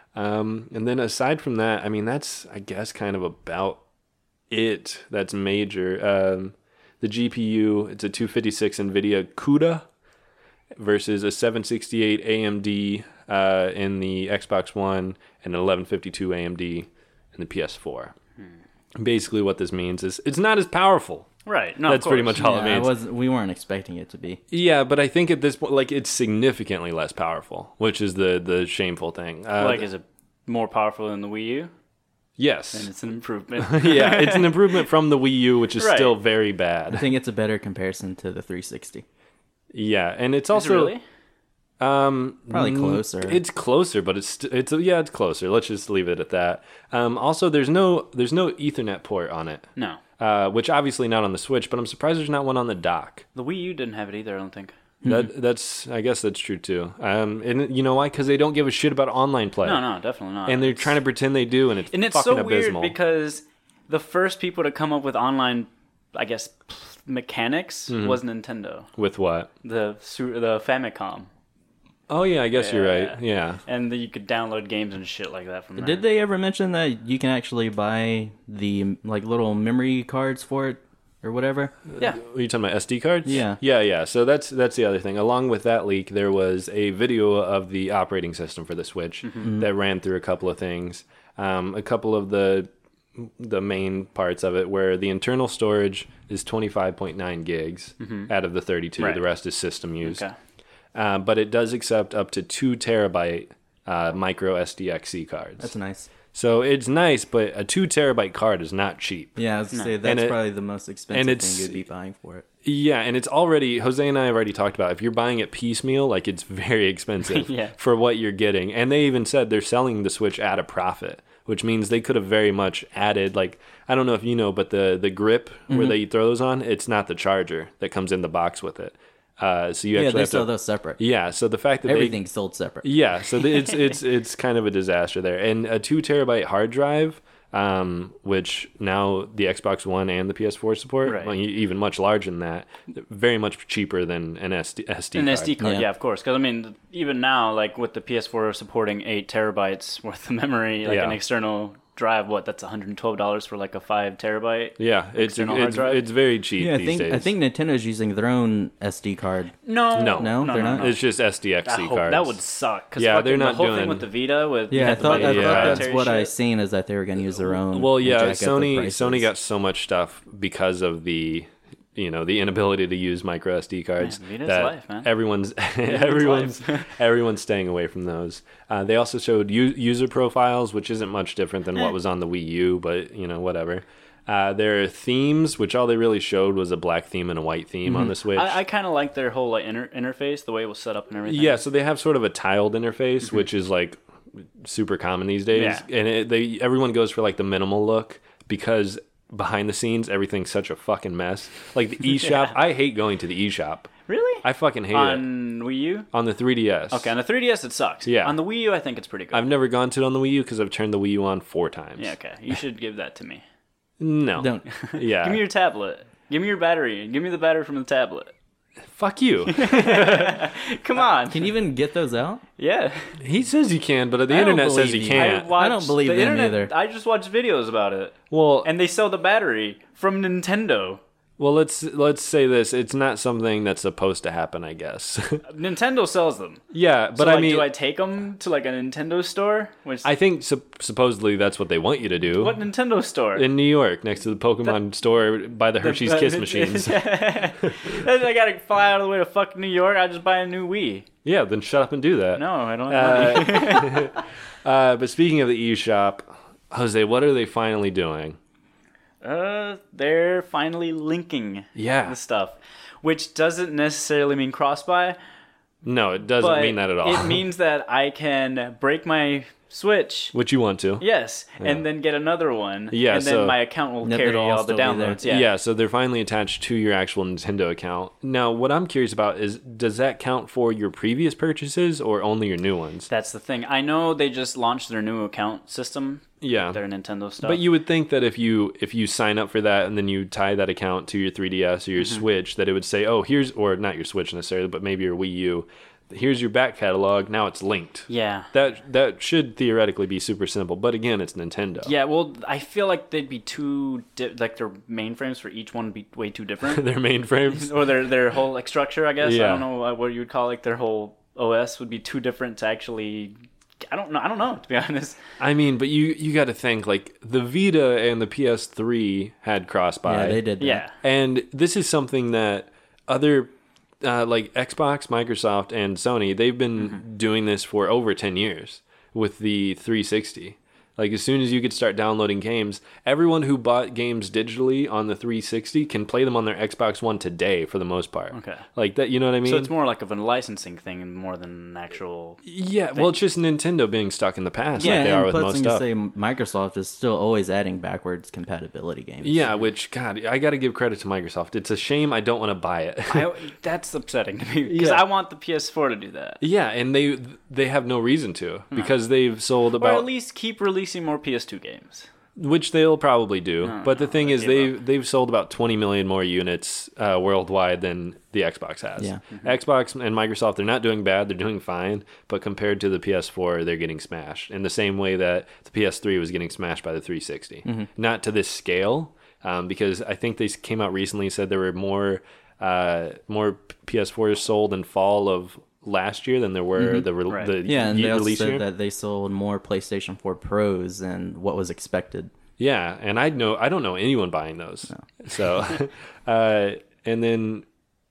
Um, and then aside from that, I mean, that's, I guess, kind of about it that's major. Um, the G P U, it's a two fifty-six NVIDIA CUDA versus a seven sixty-eight A M D uh, in the Xbox One and an eleven fifty-two A M D in the P S four. Hmm. Basically what this means is it's not as powerful. Right. No, That's of pretty course. much all Yeah, it I means. was, we weren't expecting it to be. Yeah, but I think at this point, like, it's significantly less powerful, which is the, the shameful thing. Uh, Like, is it more powerful than the Wii U? yes. And it's an improvement. Yeah, it's an improvement from the Wii U, which is Right. still very I bad. think it's a better comparison to the three sixty. Yeah, and it's Is it also really? um Probably mm, closer. It's closer, but it's st- it's yeah, it's closer. Let's just leave it at that. Um, also, there's no there's no Ethernet port on it, No. uh, which obviously not on the Switch, but I'm surprised there's not one on the dock. The Wii U didn't have it either, I don't think. That that's I guess that's true too. Um, and you know why? Because they don't give a shit about online play. No, no, definitely not. And they're It's- trying to pretend they do, and it's And it's fucking so weird abysmal. because the first people to come up with online, I guess, mechanics Mm-hmm. was Nintendo. With what? The su- the Famicom. Oh yeah, I guess you're Yeah. right. Yeah. And the, you could download games and shit like that from there. Did they ever mention that you can actually buy the like little memory cards for it or whatever? Yeah. Are you talking about S D cards? Yeah. Yeah, yeah. So that's that's the other thing. Along with that leak, there was a video of the operating system for the Switch that ran through a couple of things. Um, a couple of the the main parts of it where the internal storage is twenty-five point nine gigs out of the thirty-two. Right. The rest is system use. Okay. Uh, but it does accept up to two terabyte uh, micro S D X C cards. That's nice. So it's nice, but a two terabyte card is not cheap. Yeah, I was gonna say And that's it- probably the most expensive and it's- thing you'd be buying for it. Yeah, and it's already, Jose and I have already talked about, if you're buying it piecemeal, like it's very expensive Yeah. for what you're getting. And they even said they're selling the Switch at a profit, which means they could have very much added, like, I don't know if you know, but the, the grip where they throw those on, it's not the charger that comes in the box with it. Uh, so you Yeah, actually they have sell to, those separate. yeah, so the fact that they Everything's sold separate. Yeah, so th- it's it's it's kind of a disaster there. And a two terabyte hard drive, um, which now the Xbox One and the P S four support, Right. well, e- even much larger than that, very much cheaper than an S D, S D An card. S D card, Yeah. yeah, of course. Because I mean, even now, like with the P S four supporting eight terabytes worth of memory, like Yeah. an external drive, what that's one hundred twelve dollars for like a five terabyte. Yeah, it's External hard it's, drive? it's very cheap Yeah, I these think days. I think Nintendo's using their own S D card. No, No. No, they're not? it's just S D X C I hope cards. that would suck. Cause Yeah, fucking they're not the whole doing- thing with the Vita. With you Yeah, I had to thought, buy I the Yeah. thought that's proprietary what I shit. seen is that they were going to use their own. Well, and yeah, jack up the Sony prices. Sony got so much stuff because of the you know the inability to use micro S D cards Man, Vita's that life, man. everyone's everyone's everyone's staying away from those. Uh, they also showed u- user profiles, which isn't much different than what was on the Wii U, but you know whatever. Uh, their themes, which all they really showed was a black theme and a white theme on the Switch. I, I kind of like their whole like inter- interface, the way it was set up and everything. Yeah, so they have sort of a tiled interface, which is like super common these days, Yeah. and it, they everyone goes for like the minimal look because behind the scenes everything's such a fucking mess. Like the eShop, I hate going to the eShop. Really? I fucking hate it On Wii U? on the three D S. Okay, on the three D S it sucks. Yeah. On the Wii U, I think it's pretty good. I've never gone to it on the Wii U because I've turned the Wii U on four times. Yeah, okay. You should give that to me. No. Don't. Yeah. Give me your tablet. Give me your battery. Give me the battery from the tablet. Fuck you. Come on. Can you even get those out? Yeah. He says you can, but the I don't internet says believe you you. can't. watched don't believe the them internet, either. I just watched videos about it. well, And they sell the battery from Nintendo. well, let's let's say this: it's not something that's supposed to happen, I guess. Nintendo sells them. yeah, but so, I like, mean, do I take them to like a Nintendo store? Which I think sup- supposedly that's what they want you to do. what Nintendo store? In New York, next to the Pokemon store by the Hershey's Kiss machines. I gotta fly out of the way to fuck New York. I just buy a new Wii. Yeah, then shut up and do that. No, I don't have money. Uh, uh, but speaking of the eShop, Jose, what are they finally doing? Uh, they're finally linking Yeah. the stuff, which doesn't necessarily mean cross-buy. No, it doesn't But mean that at all. it means that I can break my Switch. Which you want to. Yes, and then get another one. Yeah, and then so- my account will Yep, carry it'll all all the still be there. downloads. Yeah. Yeah. so they're finally attached to your actual Nintendo account. Now, what I'm curious about is, does that count for your previous purchases or only your new ones? That's the thing. I know they just launched their new account system, Yeah. their Nintendo stuff. But you would think that if you if you sign up for that and then you tie that account to your three D S or your Mm-hmm. Switch, that it would say, oh, here's, or not your Switch necessarily, but maybe your Wii U, here's your back catalog. Now it's linked. yeah. That that should theoretically be super simple, but again, it's Nintendo. Yeah, well, I feel like they'd be too di- like their mainframes for each one would be way too different, Their mainframes. or their their whole like structure. I guess I Yeah. don't know what- what you would call like their whole O S would be too different to actually. I don't know. I don't know to be honest. I mean, but you you got to think like the Vita and the P S three had cross buy. Yeah, they did that. Yeah, And this is something that other uh, like Xbox, Microsoft, and Sony, they've been Mm-hmm. doing this for over ten years with the three sixty. Like as soon as you could start downloading games, everyone who bought games digitally on the three sixty can play them on their Xbox One today for the most part. Okay. Like that, you know what I mean? so it's more like of a licensing thing more than an actual. yeah, well, it's just Nintendo being stuck in the past Yeah, like they are and with plus most thing stuff. to say, Microsoft is still always adding backwards compatibility games. Yeah, which God, I got to give credit to Microsoft. It's a shame I don't want to buy it. I, that's upsetting to me because Yeah. I want the P S four to do that, yeah, and they they have no reason to because they've sold or about at least keep releasing more P S two games. which they'll probably do. No, but the no, thing they is, gave they've they've sold about twenty million more units uh, worldwide than the Xbox has. Yeah. Xbox and Microsoft, they're not doing bad; they're doing fine. But compared to the P S four, they're getting smashed in the same way that the P S three was getting smashed by the three sixty. Not to this scale, um, because I think they came out recently and said there were more uh, more P S fours sold in fall of last year than there were the re- Right. the Yeah, and ye- they also release said year. that they sold more PlayStation four Pros than what was expected. Yeah, and I know I don't know anyone buying those. So, uh, and then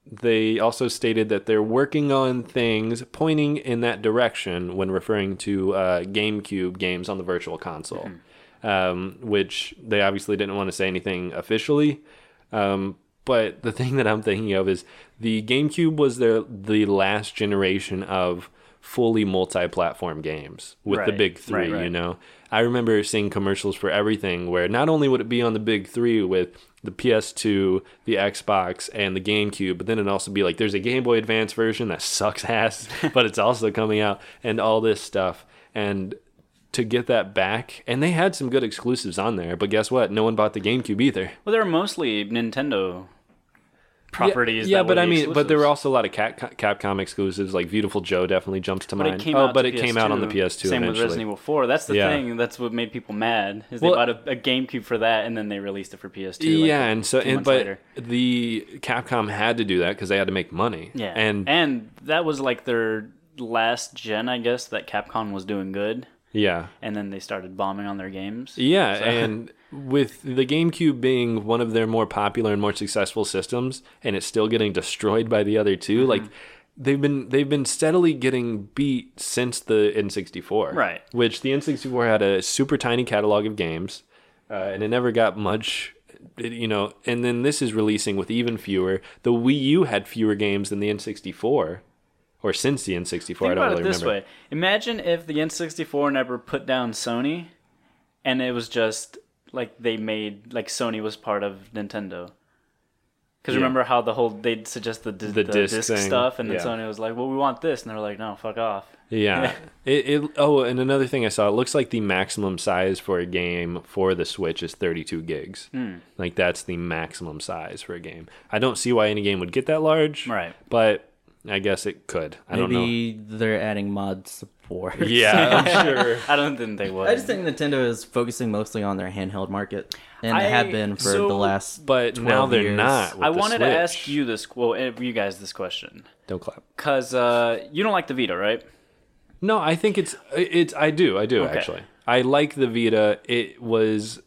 they also stated that they're working on things pointing in that direction when referring to uh, GameCube games on the Virtual Console, mm-hmm. um, which they obviously didn't want to say anything officially. Um, but the thing that I'm thinking of is the GameCube was their, the last generation of fully multi-platform games with right. the big three, right, right. you know? I remember seeing commercials for everything where not only would it be on the big three with the P S two, the Xbox, and the GameCube, but then it'd also be like, there's a Game Boy Advance version that sucks ass, but it's also coming out, and all this stuff. And to get that back, and they had some good exclusives on there, but guess what? No one bought the GameCube either. Well, they were mostly Nintendo properties. Yeah, yeah that but I mean, exclusives. but there were also a lot of Cap- Capcom exclusives, like Beautiful Joe definitely jumps to but mind. It came oh, out but to it P S two. Came out on the P S two. Same eventually. with Resident Evil four. That's the yeah. thing. That's what made people mad. Is well, they bought a, a GameCube for that, and then they released it for P S two. Yeah, like and so and but later. The Capcom had to do that because they had to make money. Yeah, and and that was like their last gen, I guess, that Capcom was doing good. Yeah. And then they started bombing on their games. Yeah, so. and with the GameCube being one of their more popular and more successful systems, and it's still getting destroyed by the other two, mm-hmm. like they've been they've been steadily getting beat since the N sixty-four. Right. Which the N sixty-four had a super tiny catalog of games, uh, and it never got much, you know, and then this is releasing with even fewer. The Wii U had fewer games than the N sixty-four. Or since the N sixty-four, Think I don't about really it this remember. way. Imagine if the N sixty-four never put down Sony, and it was just like they made, like Sony was part of Nintendo. Because Yeah. remember how the whole, they'd suggest the, di- The the, disc disc, thing. stuff, and then Yeah. Sony was like, well, we want this. And they were like, no, fuck off. Yeah. it, it. Oh, and another thing I saw, it looks like the maximum size for a game for the Switch is thirty-two gigs. Hmm. Like, that's the maximum size for a game. I don't see why any game would get that large. Right. But I guess it could. I don't know. Maybe they're adding mod support. Yeah, I'm sure. I don't think they would. I just think Nintendo is focusing mostly on their handheld market, and I- they have been for so- the last. But now twelve they're years. not. With I the wanted to Switch. ask you this, well, eh, you guys this question. Don't clap. Because uh, you don't like the Vita, right? No, I think it's it's. I do. I do Okay. actually. I like the Vita. It was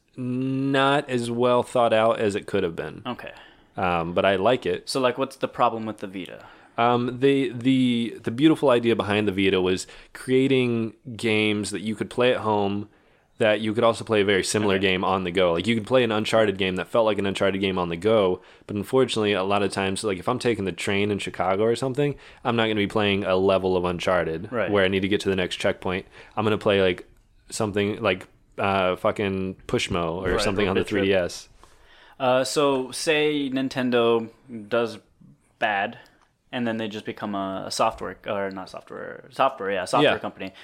not as well thought out as it could have been. Okay. Um, but I like it. So, like, what's the problem with the Vita? Um, the the the beautiful idea behind the Vita was creating games that you could play at home, that you could also play a very similar Okay. game on the go. Like you could play an Uncharted game that felt like an Uncharted game on the go, but unfortunately, a lot of times, like if I'm taking the train in Chicago or something, I'm not going to be playing a level of Uncharted Right. where I need to get to the next checkpoint. I'm going to play like something like uh, fucking Pushmo or Right, something on the Road Trip. three D S. Uh, so, say Nintendo does bad, and then they just become a, a software, or not software, software, yeah, software Yeah. company.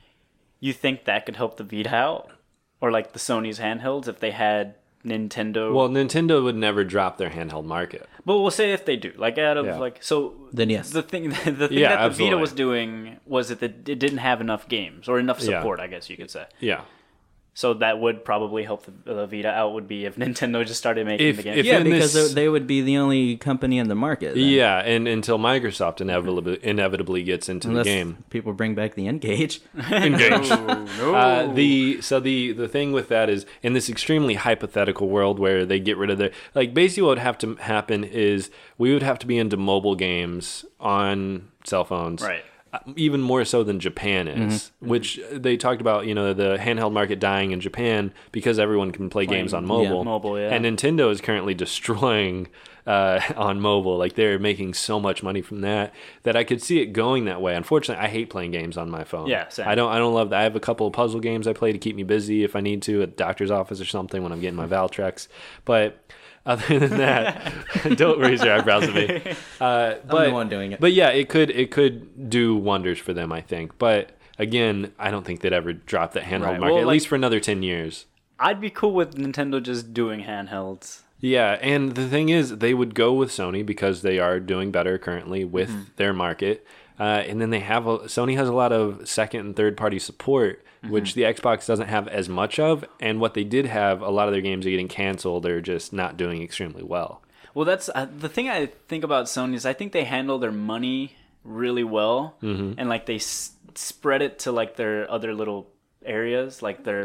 You think that could help the Vita out? Or like the Sony's handhelds if they had Nintendo? Well, Nintendo would never drop their handheld market. But we'll say if they do, like out of Yeah. like so. Then yes. The thing, the thing Yeah, that the absolutely. Vita was doing was that it didn't have enough games or enough Yeah. support, I guess you could say. Yeah. So that would probably help the, the Vita out. Would be if Nintendo just started making If- the games. if- Yeah, in because this- they would be the only company in the market. then. Yeah, and until Microsoft inevitably inevitably gets into Unless the game. people bring back the N-Gage. Engage. no. Uh, the so the the thing with that is in this extremely hypothetical world where they get rid of their like basically what would have to happen is we would have to be into mobile games on cell phones, Right. Uh, even more so than Japan is, which they talked about. You know, the handheld market dying in Japan because everyone can play Playing- games on yeah, mobile. mobile, yeah. And Nintendo is currently destroying uh, on mobile. Like they're making so much money from that that I could see it going that way. Unfortunately, I hate playing games on my phone. Yeah, same. I don't. I don't love that. I have a couple of puzzle games I play to keep me busy if I need to at doctor's office or something when I'm getting my Valtrex. But other than that, don't raise your eyebrows at me. Uh, but, the one doing it. But yeah, it could it could do wonders for them, I think. But again, I don't think they'd ever drop that handheld Right. market Well, at like- least for another ten years. I'd be cool with Nintendo just doing handhelds. Yeah, and the thing is, they would go with Sony because they are doing better currently with Mm-hmm. their market, uh, and then they have a, Sony has a lot of second and third party support, Mm-hmm. which the Xbox doesn't have as much of. And what they did have, a lot of their games are getting canceled or just not doing extremely well. Well, that's uh, the thing I think about Sony is I think they handle their money really well, Mm-hmm. and like they s- spread it to like their other little areas, like their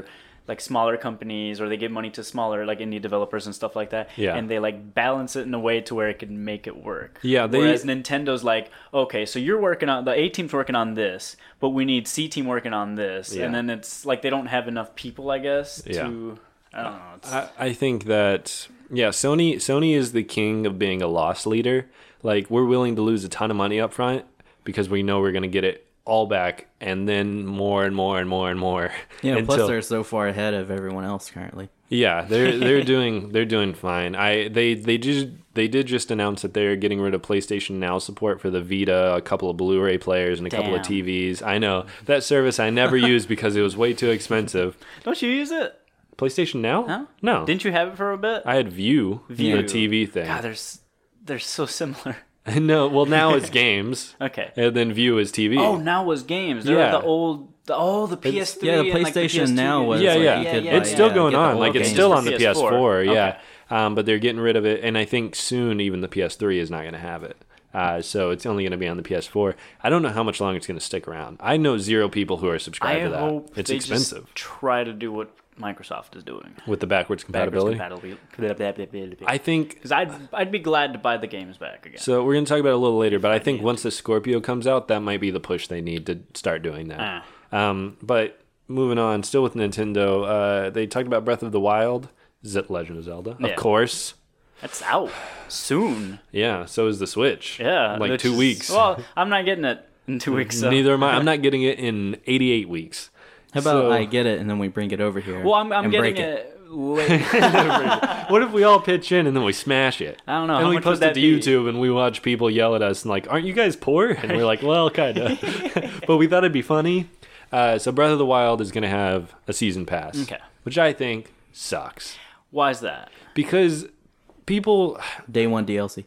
like smaller companies, or they give money to smaller like indie developers and stuff like that. Yeah. And they like balance it in a way to where it can make it work. Yeah, they- Whereas Nintendo's like, okay, so you're working on the A team's working on this, but we need C team working on this, Yeah. and then it's like they don't have enough people, I guess, Yeah. to. I don't know. It's, I, I think that yeah, Sony Sony is the king of being a loss leader. Like we're willing to lose a ton of money up front because we know we're going to get it all back, and then more and more and more and more. Yeah, until, plus they're so far ahead of everyone else currently. yeah, they're they're doing they're doing fine. I they they just they did just announce that they're getting rid of PlayStation Now support for the Vita, a couple of Blu-ray players, and a couple of Damn. T Vs. I know that service I never used because it was way too expensive. don't you use it? PlayStation Now? Huh? No. Didn't you have it for a bit? I had View, View. the T V thing. God, they're s- they're so similar. No, well now it's games. Okay. And then View is T V. Oh, now was games. They're Yeah. the old, the, oh, the P S three. yeah, the and, like, the PlayStation P S two Now was yeah, like, yeah. you could, yeah, It's yeah, still yeah. going get the on. whole Like it's game. still Just on for the P S four. P S four. Yeah. Okay. Um, but they're getting rid of it, and I think soon even the P S three is not going to have it. Uh, so it's only going to be on the P S four. I don't know how much longer it's going to stick around. I know zero people who are subscribed I to that. hope It's they expensive just try to do what Microsoft is doing. with the backwards compatibility. Compatibility. I think Because I'd I'd be glad to buy the games back again. so. We're going to talk about it a little later, but I think once the Scorpio comes out, that might be the push they need to start doing that. Ah. Um, but moving on, still with Nintendo, uh, they talked about Breath of the Wild, Z- Legend of Zelda, Yeah. of course. That's out soon. Yeah, so is the Switch. Yeah, like which two is- weeks. Well, I'm not getting it in two weeks. So. Neither am I. I'm not getting it in eighty-eight weeks. How about So- I get it and then we bring it over here? Well, I'm I'm and getting break it. late. What if we all pitch in and then we smash it? I don't know. And How we much would post it that to be? YouTube and we watch people yell at us and like, aren't you guys poor? And we're like, well, kind of. But we thought it'd be funny. Uh, so Breath of the Wild is going to have a season pass. Okay. Which I think sucks. Why is that? Because people... Day one D L C.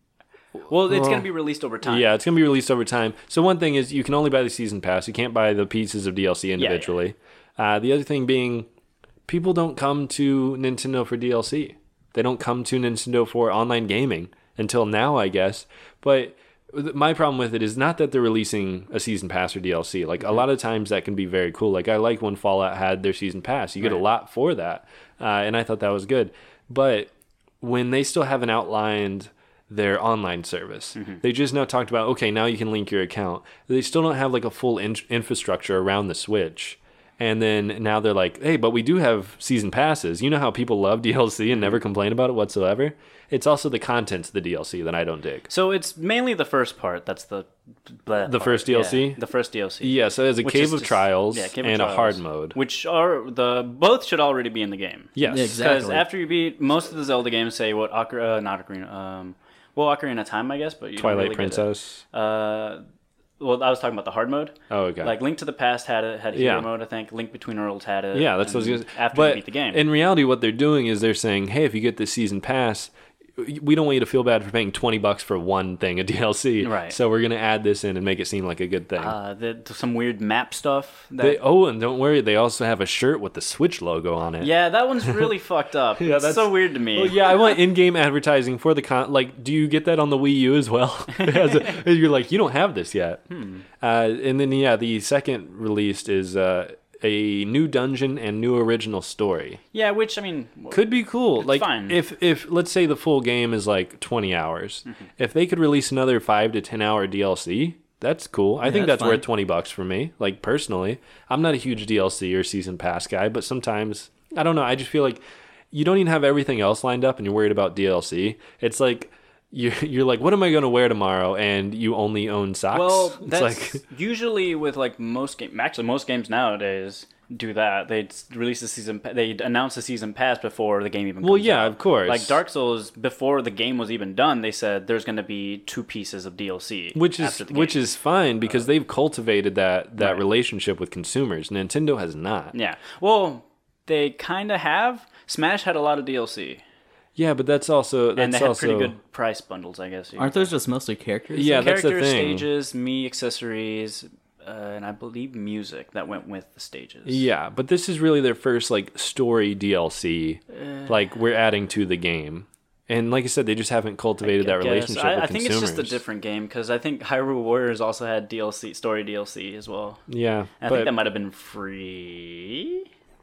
Well, it's Well, going to be released over time. Yeah, it's going to be released over time. So one thing is you can only buy the season pass. You can't buy the pieces of D L C individually. Uh, the other thing being, people don't come to Nintendo for D L C. They don't come to Nintendo for online gaming until now, I guess. But th- my problem with it is not that they're releasing a season pass or D L C. Like a lot of times that can be very cool. Like I like when Fallout had their season pass. You get a Right. lot for that. Uh, and I thought that was good. But when they still haven't outlined their online service. Mm-hmm. They just now talked about, okay, now you can link your account. They still don't have like a full in- infrastructure around the Switch. And then now they're like, hey, but we do have season passes. You know how people love D L C and never complain about it whatsoever? It's also the contents of the D L C that I don't dig. So it's mainly the first part. That's the the The first D L C? The first D L C. Yeah, so there's a Which Cave is of just- Trials yeah, Cave of and a Trials, hard mode. which are the both should already be in the game. Yes. Yeah, exactly. Because after you beat most of the Zelda games, say what Ocarina, uh, not Ocarina, um, well Ocarina of Time, I guess, but you don't Twilight really get it. Princess. Uh, well, I was talking about the hard mode. Oh, okay. Like Link to the Past had it, had a Yeah. hero mode, I think. Link Between Worlds had it. Yeah, that's what I was and gonna after but you beat the game. In reality, what they're doing is they're saying, hey, if you get this season pass, we don't want you to feel bad for paying twenty bucks for one thing, a D L C. Right. So we're going to add this in and make it seem like a good thing. uh, the, some weird map stuff. That, They, oh, and don't worry, they also have a shirt with the Switch logo on it. yeah, that one's really fucked up. Yeah, It's that's- so weird to me. Well, yeah, I want in-game advertising for the con. Like, do you get that on the Wii U as well? As a- you're like, you don't have this yet. Hmm. Uh, and then yeah, the second released is uh, a new dungeon and new original story. Yeah, which I mean, Could be cool. like fine. if if let's say the full game is like twenty hours, Mm-hmm. if they could release another five to ten hour D L C. That's cool. I think that's that's worth fine. twenty bucks for me. Like personally, I'm not a huge D L C or season pass guy, but sometimes I don't know. I just feel like you don't even have everything else lined up, and you're worried about D L C. It's like you're you're like, what am I going to wear tomorrow? And you only own socks. well, it's that's like usually with like most game. Actually, most games nowadays do that. They release the season. pa- They announce the season pass before the game even. well, comes yeah, out. of course. Like Dark Souls, before the game was even done, they said there's going to be two pieces of D L C. which is after the which game. is fine because they've cultivated that that Right. relationship with consumers. Nintendo has not. yeah. Well, they kind of have. Smash had a lot of D L C, Yeah, but that's also that's and they had also pretty good price bundles, I guess. you Aren't could those just mostly characters? Yeah, that's the characters, thing. stages, me accessories, uh, and I believe music that went with the stages. Yeah, but this is really their first like story D L C. Like we're adding to the game, and like I said, they just haven't cultivated that I guess. relationship I, with I think consumers. it's just a different game because I think Hyrule Warriors also had D L C, story D L C as well. Yeah, And I but think that might have been free.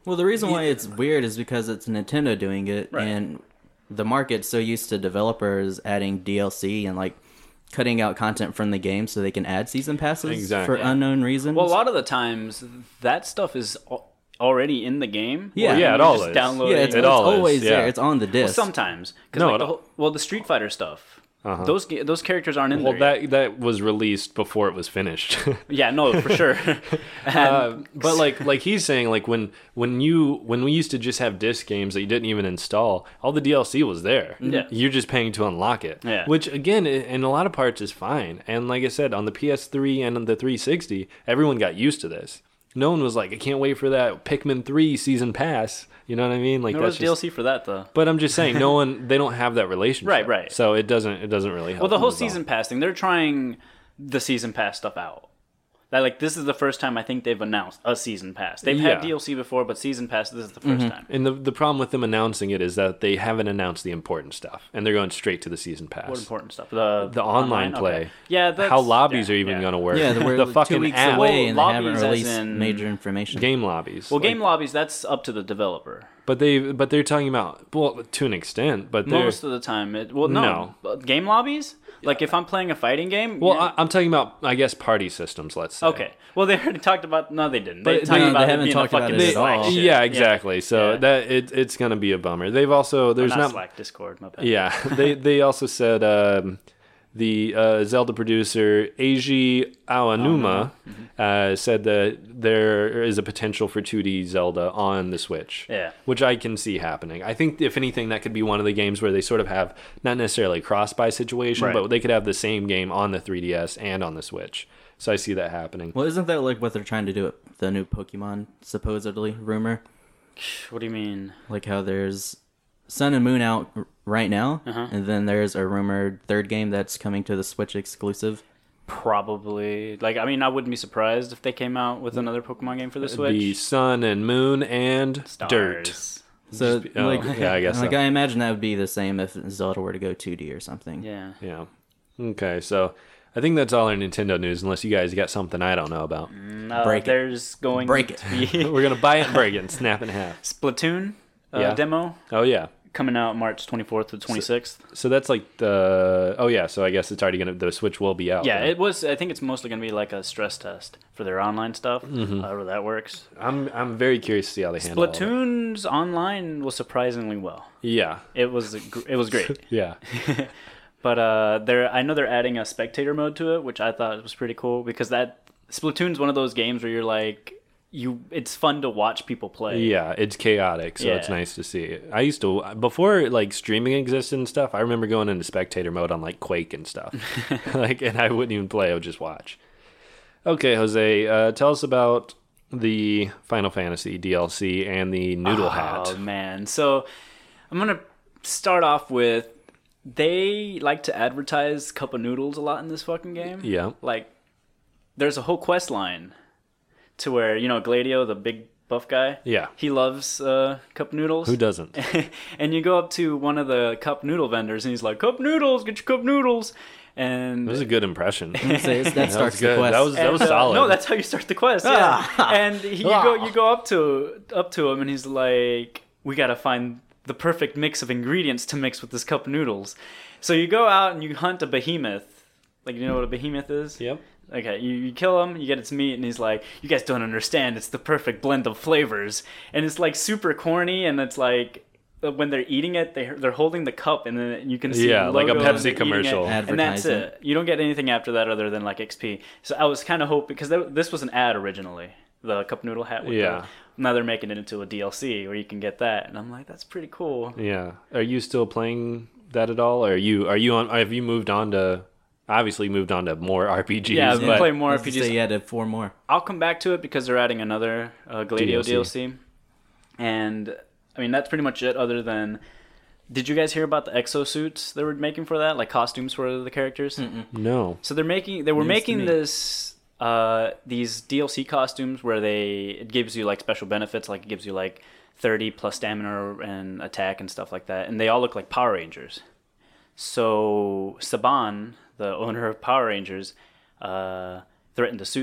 Well, the reason why it's weird is because it's Nintendo doing it, Right. and the market's so used to developers adding D L C and like cutting out content from the game so they can add season passes Exactly. for unknown reasons. Well, a lot of the times that stuff is al- already in the game. Yeah. Or Yeah, you it all just is. Download yeah, it. it's, It it's all is, always yeah. there. It's on the Well, disc. sometimes. 'Cause, No, like it the al- whole, well, the Street Fighter stuff. Uh-huh. Those ga- those characters aren't in Well, there. yet. that that was released before it was finished. Yeah, no, for sure. And- Uh, but like like he's saying, like when when you when we used to just have disc games that you didn't even install, all the D L C was there. Yeah. You're just paying to unlock it. Yeah. Which again, i- in a lot of parts, is fine. And like I said, on the P S three and on the three sixty, everyone got used to this. No one was like, I can't wait for that Pikmin three season pass. You know what I mean? Like there that's was D L just, C for that though. But I'm just saying, no one they don't have that relationship. Right, right. So it doesn't it doesn't really help. Well, the them whole at all. season pass thing, they're trying the season pass stuff out. That like this is the first time I think they've announced a season pass. They've Yeah. had D L C before, but season pass this is the 1st time. And the the problem with them announcing it is that they haven't announced the important stuff, and they're going straight to the season pass. What important stuff? The The online play. Okay. Yeah, that's, How lobbies yeah, are even yeah. going to work. yeah, we're the two fucking weeks app. away and they Well, haven't lobbies as released in- major information. Game lobbies. Well, Like, game lobbies that's up to the developer. but they but they're talking about, well, to an extent, but they're Most of the time, it well no, No. But game lobbies. Like if I'm playing a fighting game. well, yeah. I, I'm talking about, I guess, party systems. Let's say. okay. Well, they already talked about. No, they didn't. But They they- talked no, about they it haven't being talked a about fucking it at Slack all. shit. Yeah, exactly. So Yeah. that it, it's going to be a bummer. They've also there's Not, not Slack, Discord. My bad. Yeah, they they also said um, the uh, Zelda producer Eiji Aonuma uh, said that there is a potential for two D Zelda on the Switch. Yeah. Which I can see happening. I think if anything, that could be one of the games where they sort of have not necessarily a cross-buy situation, Right. but they could have the same game on the three D S and on the Switch. So I see that happening. Well, isn't that like what they're trying to do with the new Pokemon, supposedly, rumor? What do you mean? Like how there's Sun and Moon out r- right now, Uh-huh. and then there's a rumored third game that's coming to the Switch exclusive. Probably. Like, I mean, I wouldn't be surprised if they came out with another Pokemon game for the Switch. The Sun and Moon and Dirt. Stars. So, Just- oh, like, yeah, I guess like so. I imagine that would be the same if Zelda were to go two D or something. Yeah. Yeah. Okay, so I think that's all our Nintendo news, unless you guys got something I don't know about. No, Break it. there's going Break it. to be We're gonna buy it and break it and snap it in half. Splatoon uh, Yeah. demo Oh yeah. coming out March twenty-fourth to twenty-sixth. So that's like the oh yeah. So I guess it's already gonna the Switch will be out. Yeah, then. it was. I think it's mostly going to be like a stress test for their online stuff, Mm-hmm. however that works. I'm I'm very curious to see how they handle all of it. Splatoon's online was surprisingly well. Yeah. It was gr- it was great. Yeah. But uh, they're I know they're adding a spectator mode to it, which I thought was pretty cool because that Splatoon's one of those games where you're like you. It's fun to watch people play. Yeah, it's chaotic, so it's Yeah. nice to see. I used to before like streaming existed and stuff. I remember going into spectator mode on like Quake and stuff, like, and I wouldn't even play; I would just watch. Okay, Jose, uh, tell us about the Final Fantasy D L C and the Noodle Oh Hat. man, so I'm gonna start off with they like to advertise Cup of Noodles a lot in this fucking game. Yeah, Like, there's a whole quest line to where you know Gladio, the big buff guy. yeah. He loves uh, cup noodles. Who doesn't? And you go up to one of the cup noodle vendors, and he's like, "Cup noodles, get your cup noodles." And That was a good impression. I'd say it's- that That starts was the good. quest. That was that was And, uh, solid. No, that's how you start the quest. Yeah. and he, you go you go up to up to him, and he's like, "We gotta find the perfect mix of ingredients to mix with this cup of noodles." So you go out and you hunt a behemoth. Like, you know what a behemoth is? Yep. Okay, you, you kill him, you get its meat, and he's like, "You guys don't understand. It's the perfect blend of flavors." And it's like super corny, and it's like uh, when they're eating it, they they're holding the cup, and then you can see Yeah, the like a logo, and Pepsi they're eating commercial. it, and that's Advertising. it. You don't get anything after that other than like X P. So I was kind of hoping because this was an ad originally, the cup noodle hat. With Yeah. The, now they're making it into a D L C where you can get that, and I'm like, that's pretty cool. Yeah. Are you still playing that at all? Or are you are you on? Have you moved on to? Obviously, moved on to more R P Gs. Yeah, I've been but playing more I R was P gonna Gs. say you added four more. I'll come back to it because they're adding another uh, Gladio D D L L C. C. And I mean, that's pretty much it, other than. Did you guys hear about the exosuits they were making for that? Like costumes for the characters? no. So they're making. They were News to making me. this. Uh, these D L C costumes where they. It gives you like special benefits, like it gives you like thirty plus stamina and attack and stuff like that. And they all look like Power Rangers. So Saban, the owner of Power Rangers, uh, threatened to sue them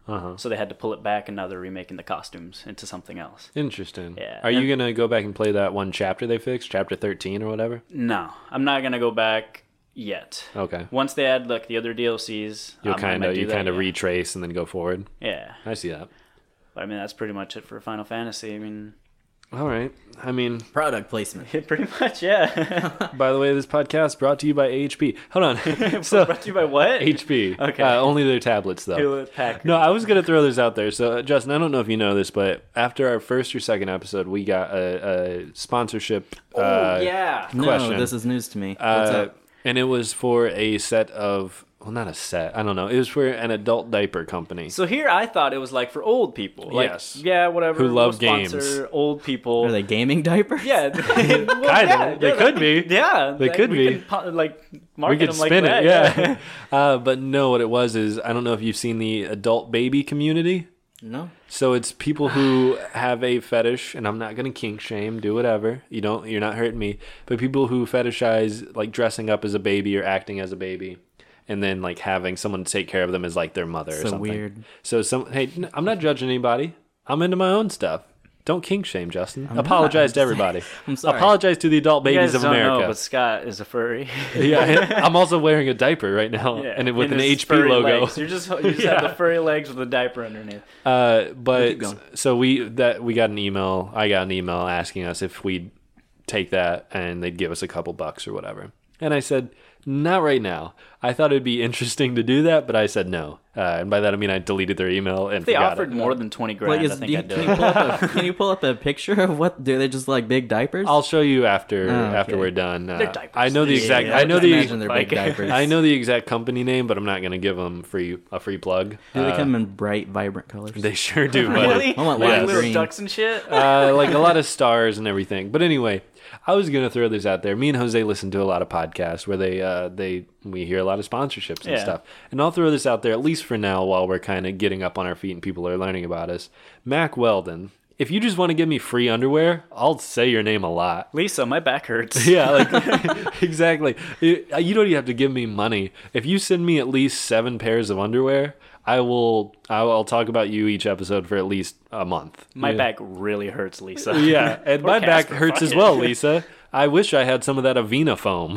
Uh-huh. So they had to pull it back, and now they're remaking the costumes into something else. Interesting. Yeah. Are you gonna go back and play that one chapter they fixed, chapter thirteen or whatever? No, I'm not gonna go back yet. Okay. Once they add like the other D L Cs, You'll um, I kind might of do you that, kind of yeah. retrace and then go forward. Yeah, I see that. but I mean that's pretty much it for Final Fantasy. I mean, All right. I mean, Product placement. pretty much, yeah. by the way, this podcast brought to you by H P. Hold on. so Brought to you by what? H P. Okay. Uh, only their tablets though. Hewlett Packard. No, I was gonna throw this out there. So, uh, Justin, I don't know if you know this, but after our first or second episode, we got a, a sponsorship. Oh uh, yeah. question. No, this is news to me. What's Uh, up? and it was for a set of, well, not a set. I don't know. It was for an adult diaper company. So here I thought it was like for old people. Like, Yes. Yeah, whatever. Who love we'll sponsor games. Old people. Are they gaming diapers? Yeah. well, Kind of. yeah, They yeah, could that- be. Yeah. They like, could we be. Can, po- like We market could them spin like it, that. yeah. uh, but no, what it was is, I don't know if you've seen the adult baby community. No. So it's people who have a fetish, and I'm not gonna kink shame, do whatever. You don't, you're not hurting me. But people who fetishize like dressing up as a baby or acting as a baby, and then like having someone take care of them as like their mother or So something. weird. So some, hey, n- I'm not judging anybody. I'm into my own stuff. Don't kink shame, Justin. Apologize to everybody. I'm sorry. Apologize to the adult You babies guys of don't America. know, but Scott is a furry. Yeah, I'm also wearing a diaper right now, Yeah, and it, with and an his H P furry logo. legs. You're just you just Yeah. have the furry legs with a diaper underneath. Uh, Keep but going. so we that we got an email. I got an email asking us if we'd take that, and they'd give us a couple bucks or whatever. And I said, not right now. I thought it'd be interesting to do that, but I said no. Uh, and by that I mean I deleted their email and If they forgot offered it. more than twenty grand, Like, is, I do think you, I'd do can, it. you pull up a, can you pull up a picture of what? Do they just like big diapers? I'll show you after Oh, after okay. we're done. Uh, They're diapers. I know the Yeah, exact. yeah, I know I the. imagine they're like- big diapers. I know the exact company name, but I'm not going to give them free a free plug. Do they Uh, come in bright, vibrant colors? They sure do, buddy. Really? I want Like lime little green. ducks and shit. uh, like a lot of stars and everything. But anyway, I was gonna throw this out there. Me and Jose listen to a lot of podcasts where they uh, they we hear a lot of sponsorships and Yeah. stuff. And I'll throw this out there at least for now while we're kind of getting up on our feet and people are learning about us. Mac Weldon. If you just want to give me free underwear, I'll say your name a lot. Lisa, my back hurts. Yeah, like exactly. You you don't even have to give me money. If you send me at least seven pairs of underwear, I will. I'll, I'll talk about you each episode for at least a month. My Yeah. back really hurts, Lisa. Yeah, and Poor my back Casper, hurts fuck as it. well, Lisa. I wish I had some of that Avena foam.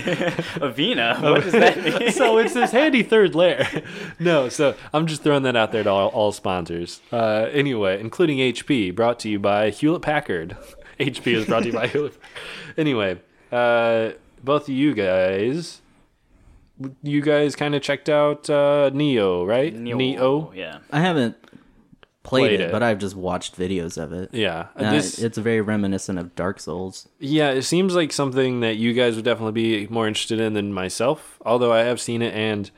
Avena, what does that mean? So it's this handy third layer. No, so I'm just throwing that out there to all, all sponsors. Uh, anyway, including H P, brought to you by Hewlett Packard. H P is brought to you by Hewlett. Anyway, uh, both of you guys, you guys kind of checked out uh, Neo, right? Neo. Yeah. I haven't played, Played it, it. but I've just watched videos of it. Yeah, And this. I- it's very reminiscent of Dark Souls. Yeah, it seems like something that you guys would definitely be more interested in than myself. Although I have seen it, and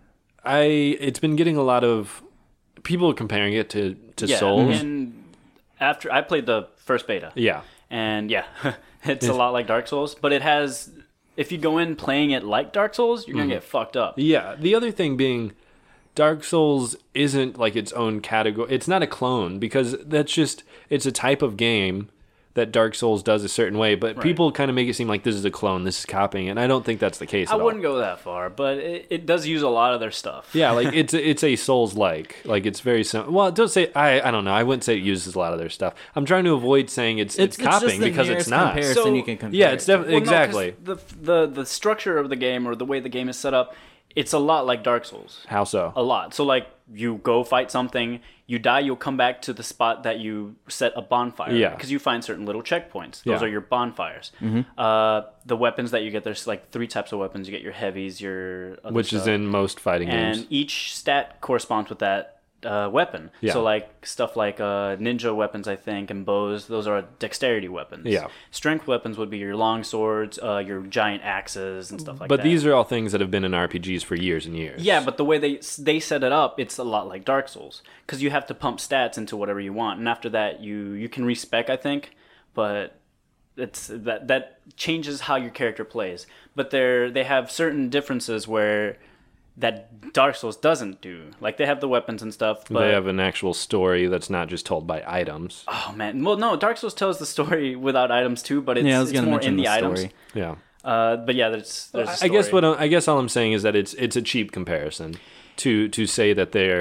I it's been getting a lot of people comparing it to to yeah. Souls. And after I played the first beta, Yeah, and yeah, it's a lot like Dark Souls, but it has. If you go in playing it like Dark Souls, you're gonna get fucked up. yeah. The other thing being, Dark Souls isn't like its own category. It's not a clone because that's just it's a type of game that Dark Souls does a certain way. But people kind of make it seem like this is a clone, this is copying, and I don't think that's the case. I at wouldn't all. go that far, but it, it does use a lot of their stuff. Yeah, like it's a, it's a Souls like like it's very sim- well. Don't say I I don't know. I wouldn't say it uses a lot of their stuff. I'm trying to avoid saying it's it's, It's, it's copying just the because it's nearest not. comparison So- you can compare. Yeah, it's it to. definitely Well, no, 'cause exactly the the the structure of the game or the way the game is set up, it's a lot like Dark Souls. how so. A lot. So like you go fight something, you die, you'll come back to the spot that you set a bonfire. Yeah. Because you find certain little checkpoints. Those Yeah. are your bonfires. Uh, the weapons that you get, there's like three types of weapons. You get your heavies, your other Which is stuff. in most fighting and games. each stat corresponds with that uh, weapon. Yeah. So like stuff like uh, ninja weapons, I think, and bows. Those are dexterity weapons. Yeah. Strength weapons would be your long swords, uh, your giant axes, and stuff like But that. these are all things that have been in R P Gs for years and years. Yeah, but the way they they set it up, it's a lot like Dark Souls because you have to pump stats into whatever you want, and after that, you you can respec, I think, but it's that that changes how your character plays. But they're they have certain differences where that Dark Souls doesn't do. Like they have the weapons and stuff, but they have an actual story that's not just told by items. oh man, well no, Dark Souls tells the story without items too, but it's, Yeah, I was it's gonna more mention in the, the items. story. Yeah. Uh, but yeah, there's there's. a I guess story. what I'm, I guess all I'm saying is that it's it's a cheap comparison to to say that they're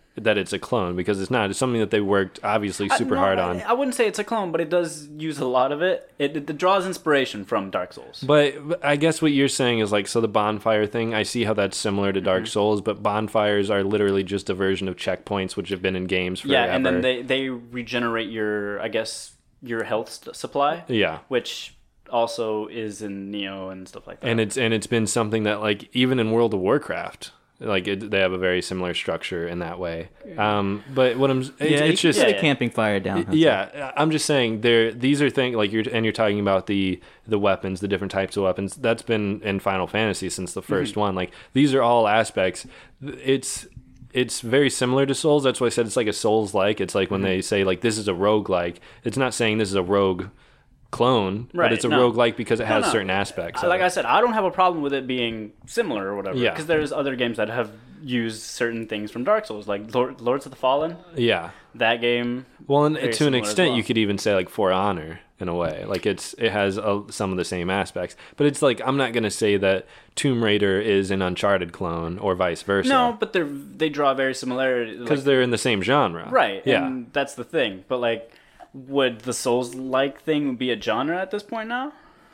that it's a clone, because it's not. It's something that they worked obviously super I, no, hard I, on. I wouldn't say it's a clone, but it does use a lot of it. It, it, it draws inspiration from Dark Souls. But, but I guess what you're saying is like, so the bonfire thing, I see how that's similar to Dark Mm-hmm. Souls, but bonfires are literally just a version of checkpoints which have been in games forever. Yeah, and then they, they regenerate your, I guess, your health st- supply. Yeah. Which also is in Neo and stuff like that. And it's and it's been something that, like, even in World of Warcraft, like it, they have a very similar structure in that way. Um, but what I'm it's, yeah, it's you just can yeah, put a yeah. camping fire down. That's yeah, I'm just saying there. These are things like you're and you're talking about the the weapons, the different types of weapons. That's been in Final Fantasy since the 1st Mm-hmm. one. Like these are all aspects. It's it's very similar to Souls. That's why I said it's like a Souls like. It's like when Mm-hmm. they say like this is a rogue like. It's not saying this is a rogue clone, Right, but it's a no. rogue like because it has no. certain aspects. I- of like it. I said, I don't have a problem with it being similar or whatever. Yeah. Because there's other games that have used certain things from Dark Souls, like Lord, Lords of the Fallen. yeah. That game. Well, and Very to an similar as extent, well. you could even say like For Honor in a way. Like it's it has uh, some of the same aspects, but it's like I'm not gonna say that Tomb Raider is an Uncharted clone or vice versa. No, but they they draw very similarity. because Like, they're in the same genre. right. Yeah. And that's the thing. But like, would the Souls like thing be a genre at this point now?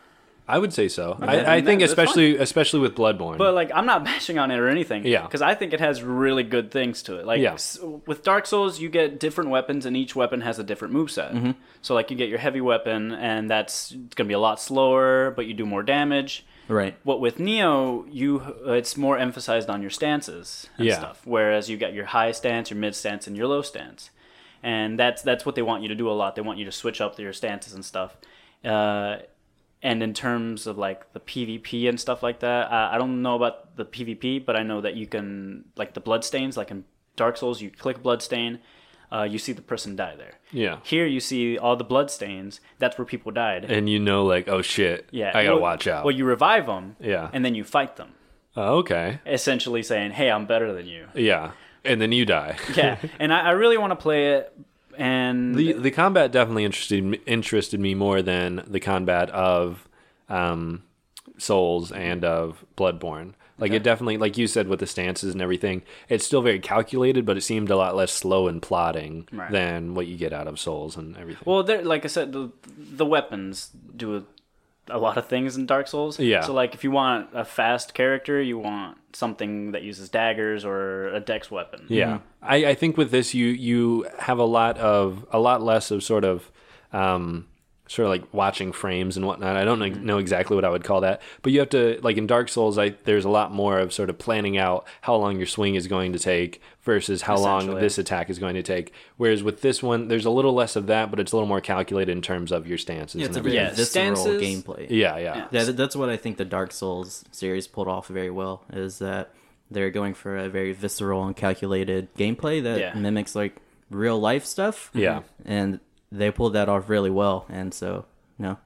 I would say so. Okay, I, I then think that's especially especially with Bloodborne. But like, I'm not bashing on it or anything. Yeah. Because I think it has really good things to it. Like Yeah. s- with Dark Souls, you get different weapons, and each weapon has a different moveset. Mm-hmm. So like, you get your heavy weapon, and that's it's gonna be a lot slower, but you do more damage. Right. What with Neo, you uh, it's more emphasized on your stances and Yeah. stuff. Whereas you got your high stance, your mid stance, and your low stance, and that's that's what they want you to do a lot. They want you to switch up your stances and stuff. Uh, and in terms of like the PvP and stuff like that, I, I don't know about the PvP, but I know that you can like the bloodstains. Like in Dark Souls, you click bloodstain, uh, you see the person die there. yeah. Here you see all the bloodstains. That's where people died. And you know, like, oh shit, Yeah, I gotta well- watch out. Well, you revive them. Yeah. and then you fight them. Oh, okay. Essentially saying, "Hey, I'm better than you." Yeah. And then you die. Yeah, and I, I really want to play it. And The the combat definitely interested me, interested me more than the combat of um, Souls and of Bloodborne. Like Okay. it definitely, like you said, with the stances and everything, it's still very calculated, but it seemed a lot less slow and plodding Right. than what you get out of Souls and everything. well, there, like I said, the the weapons do a, a lot of things in Dark Souls. Yeah. So like, if you want a fast character, you want something that uses daggers or a dex weapon. Yeah, I, I think with this you you have a lot of a lot less of sort of um, sort of like watching frames and whatnot. I don't know, know exactly what I would call that, but you have to, like in Dark Souls, I there's a lot more of sort of planning out how long your swing is going to take versus how long Essentially. this attack is going to take. Whereas with this one, there's a little less of that, but it's a little more calculated in terms of your stances. Yeah, it's a and very everything. Yeah, visceral stances- gameplay. yeah, yeah, Yeah. Yeah, th- that's what I think the Dark Souls series pulled off very well, is that they're going for a very visceral and calculated gameplay that Yeah. mimics like real life stuff. Yeah. And they pulled that off really well, and so, you know.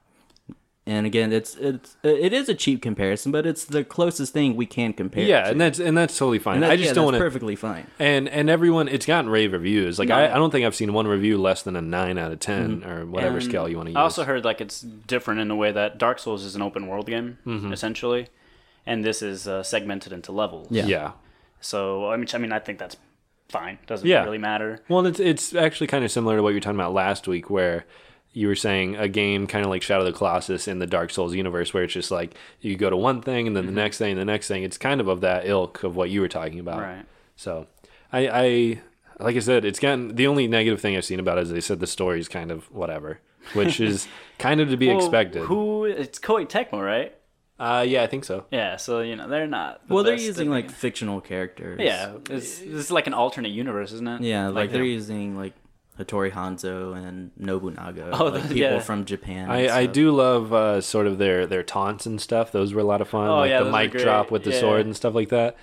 And again, it's it's it is a cheap comparison, but it's the closest thing we can compare. yeah, to. and that's and that's totally fine. And that- I just yeah, don't that's want to. perfectly fine. And and everyone, it's gotten rave reviews. Like No. I, I don't think I've seen one review less than a nine out of ten or whatever And scale you want to use. I also heard like it's different in the way that Dark Souls is an open world game Mm-hmm. essentially, and this is uh, segmented into levels. Yeah. yeah. So I mean, I mean, I think that's fine. Doesn't Yeah. really matter. Well, it's it's actually kind of similar to what you were talking about last week, where you were saying a game kind of like Shadow of the Colossus in the Dark Souls universe, where it's just like you go to one thing and then Mm-hmm. the next thing and the next thing. It's kind of of that ilk of what you were talking about. Right. So, I, I like I said, it's gotten the only negative thing I've seen about it is they said the story's kind of whatever, which is kind of to be Well, expected. Who? It's Koei Tecmo, right? Uh, yeah, I think so. Yeah. So you know they're not. The Well, they're best using at like making- fictional characters. Yeah, it's, it's like an alternate universe, isn't it? Yeah, like, they're them. using like Hattori Hanzo and Nobunaga, Oh, like the- people yeah. from Japan. and I, I stuff. do love uh, sort of their, their taunts and stuff. Those were a lot of fun. Oh, like yeah, the those are mic great. drop with the Yeah. sword and stuff like that.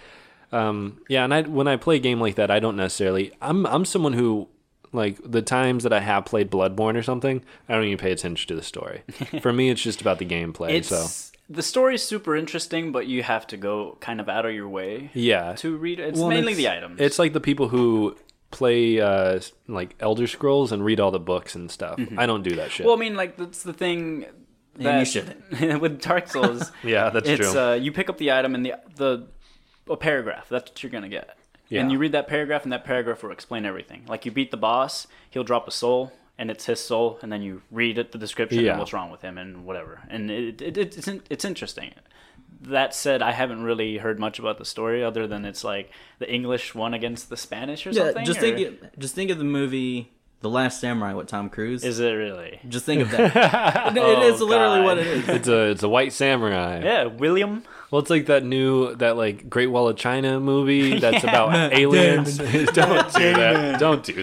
Um, yeah, and I, when I play a game like that, I don't necessarily. I'm I'm someone who, like, the times that I have played Bloodborne or something, I don't even pay attention to the story. For me, it's just about the gameplay. It's so the story's super interesting, but you have to go kind of out of your way yeah, to read it. It's Well, mainly it's- the items. It's like the people who play uh, like Elder Scrolls and read all the books and stuff. I don't do that shit. well, I mean, like that's the thing. And That, you shouldn't. with Dark Souls, yeah, that's it's true. uh, you pick up the item and the the a paragraph. That's what you're gonna get. Yeah. And you read that paragraph, and that paragraph will explain everything. Like, you beat the boss, he'll drop a soul, and it's his soul, and then you read it, the description Yeah. and what's wrong with him and whatever. And it, it, it, it's, in, it's interesting. That said, I haven't really heard much about the story other than it's like the English won against the Spanish or Yeah, something. just or- think it, just think of the movie The Last Samurai with Tom Cruise. Is it really? Just think of that. it, it is Oh, literally God. what it is. It's a it's a white samurai. Yeah, William. Well, it's like that new that like Great Wall of China movie that's about aliens. Don't do that. Don't do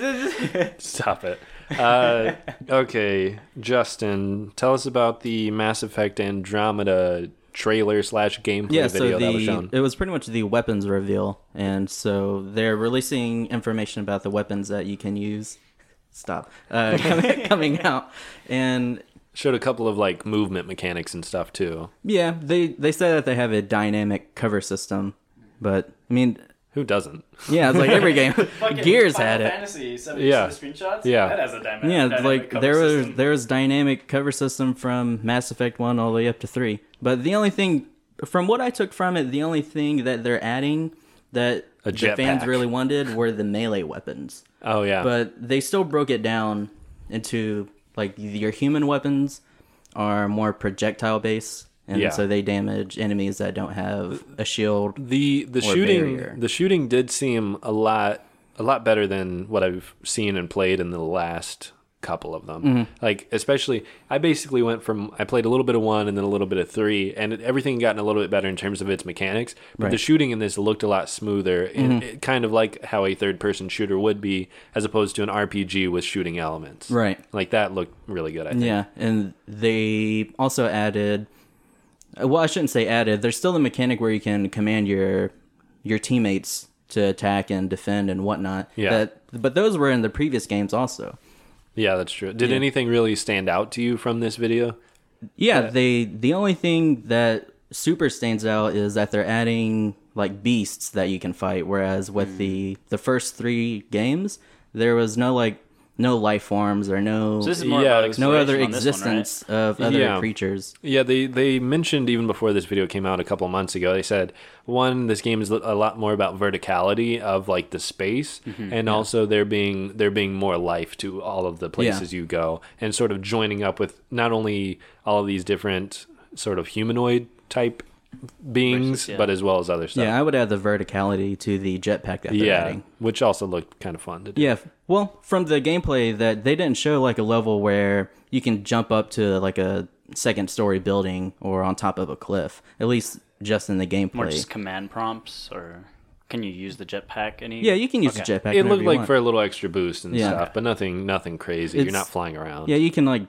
that. Stop it. Uh, okay, Justin, tell us about the Mass Effect Andromeda trailer slash gameplay Yeah, video so that was the shown. it was pretty much the weapons reveal, and so they're releasing information about the weapons that you can use. Stop. Uh, coming, coming out, and Showed a couple of like movement mechanics and stuff too. yeah, they they say that they have a dynamic cover system, but I mean, Who doesn't? yeah, it's like every game. Gears had it. Fantasy, Yeah. screenshots. Yeah. That has a dynamic. Yeah, dynamic like cover there was system. there was dynamic cover system from Mass Effect one all the way up to three. But the only thing, from what I took from it, the only thing that they're adding that A the fans jetpack. really wanted were the melee weapons. Oh yeah. But they still broke it down into like your human weapons are more projectile based, and Yeah. so they damage enemies that don't have a shield. the the or shooting barrier. the shooting did seem a lot a lot better than what I've seen and played in the last couple of them. Mm-hmm. Like especially, I basically went from I played a little bit of one and then a little bit of three, and it, everything gotten a little bit better in terms of its mechanics. But the Right. Mm-hmm. shooting in this looked a lot smoother, and it, kind of like how a third person shooter would be, as opposed to an R P G with shooting elements. Right. Like that looked really good. I think. Yeah, and they also added. Well, I shouldn't say added. There's still a mechanic where you can command your your teammates to attack and defend and whatnot. Yeah. That, but those were in the previous games also. Yeah, that's true. Did Yeah. anything really stand out to you from this video? Yeah, they. The only thing that super stands out is that they're adding like beasts that you can fight, whereas with the the first three games there was no like no life forms or no So this is more Yeah, about no other exploration on this one, right? existence of other Yeah. creatures. Yeah, they, they mentioned even before this video came out a couple months ago, they said, one, this game is a lot more about verticality of like the space, and also there being there being more life to all of the places you go, and sort of joining up with not only all of these different sort of humanoid type beings, Races, yeah. but as well as other stuff. Yeah, I would add the verticality to the jetpack that they're Yeah, adding. which also looked kind of fun to do. Yeah, well, from the gameplay that they didn't show like a level where you can jump up to like a second story building or on top of a cliff. At least just in the More gameplay. just command prompts, or can you use the jetpack? Any? Yeah, you can use Okay. the jetpack. It whenever looked you like want. for a little extra boost and Yeah. stuff, but nothing nothing crazy. You're It's- not flying around. Yeah, you can like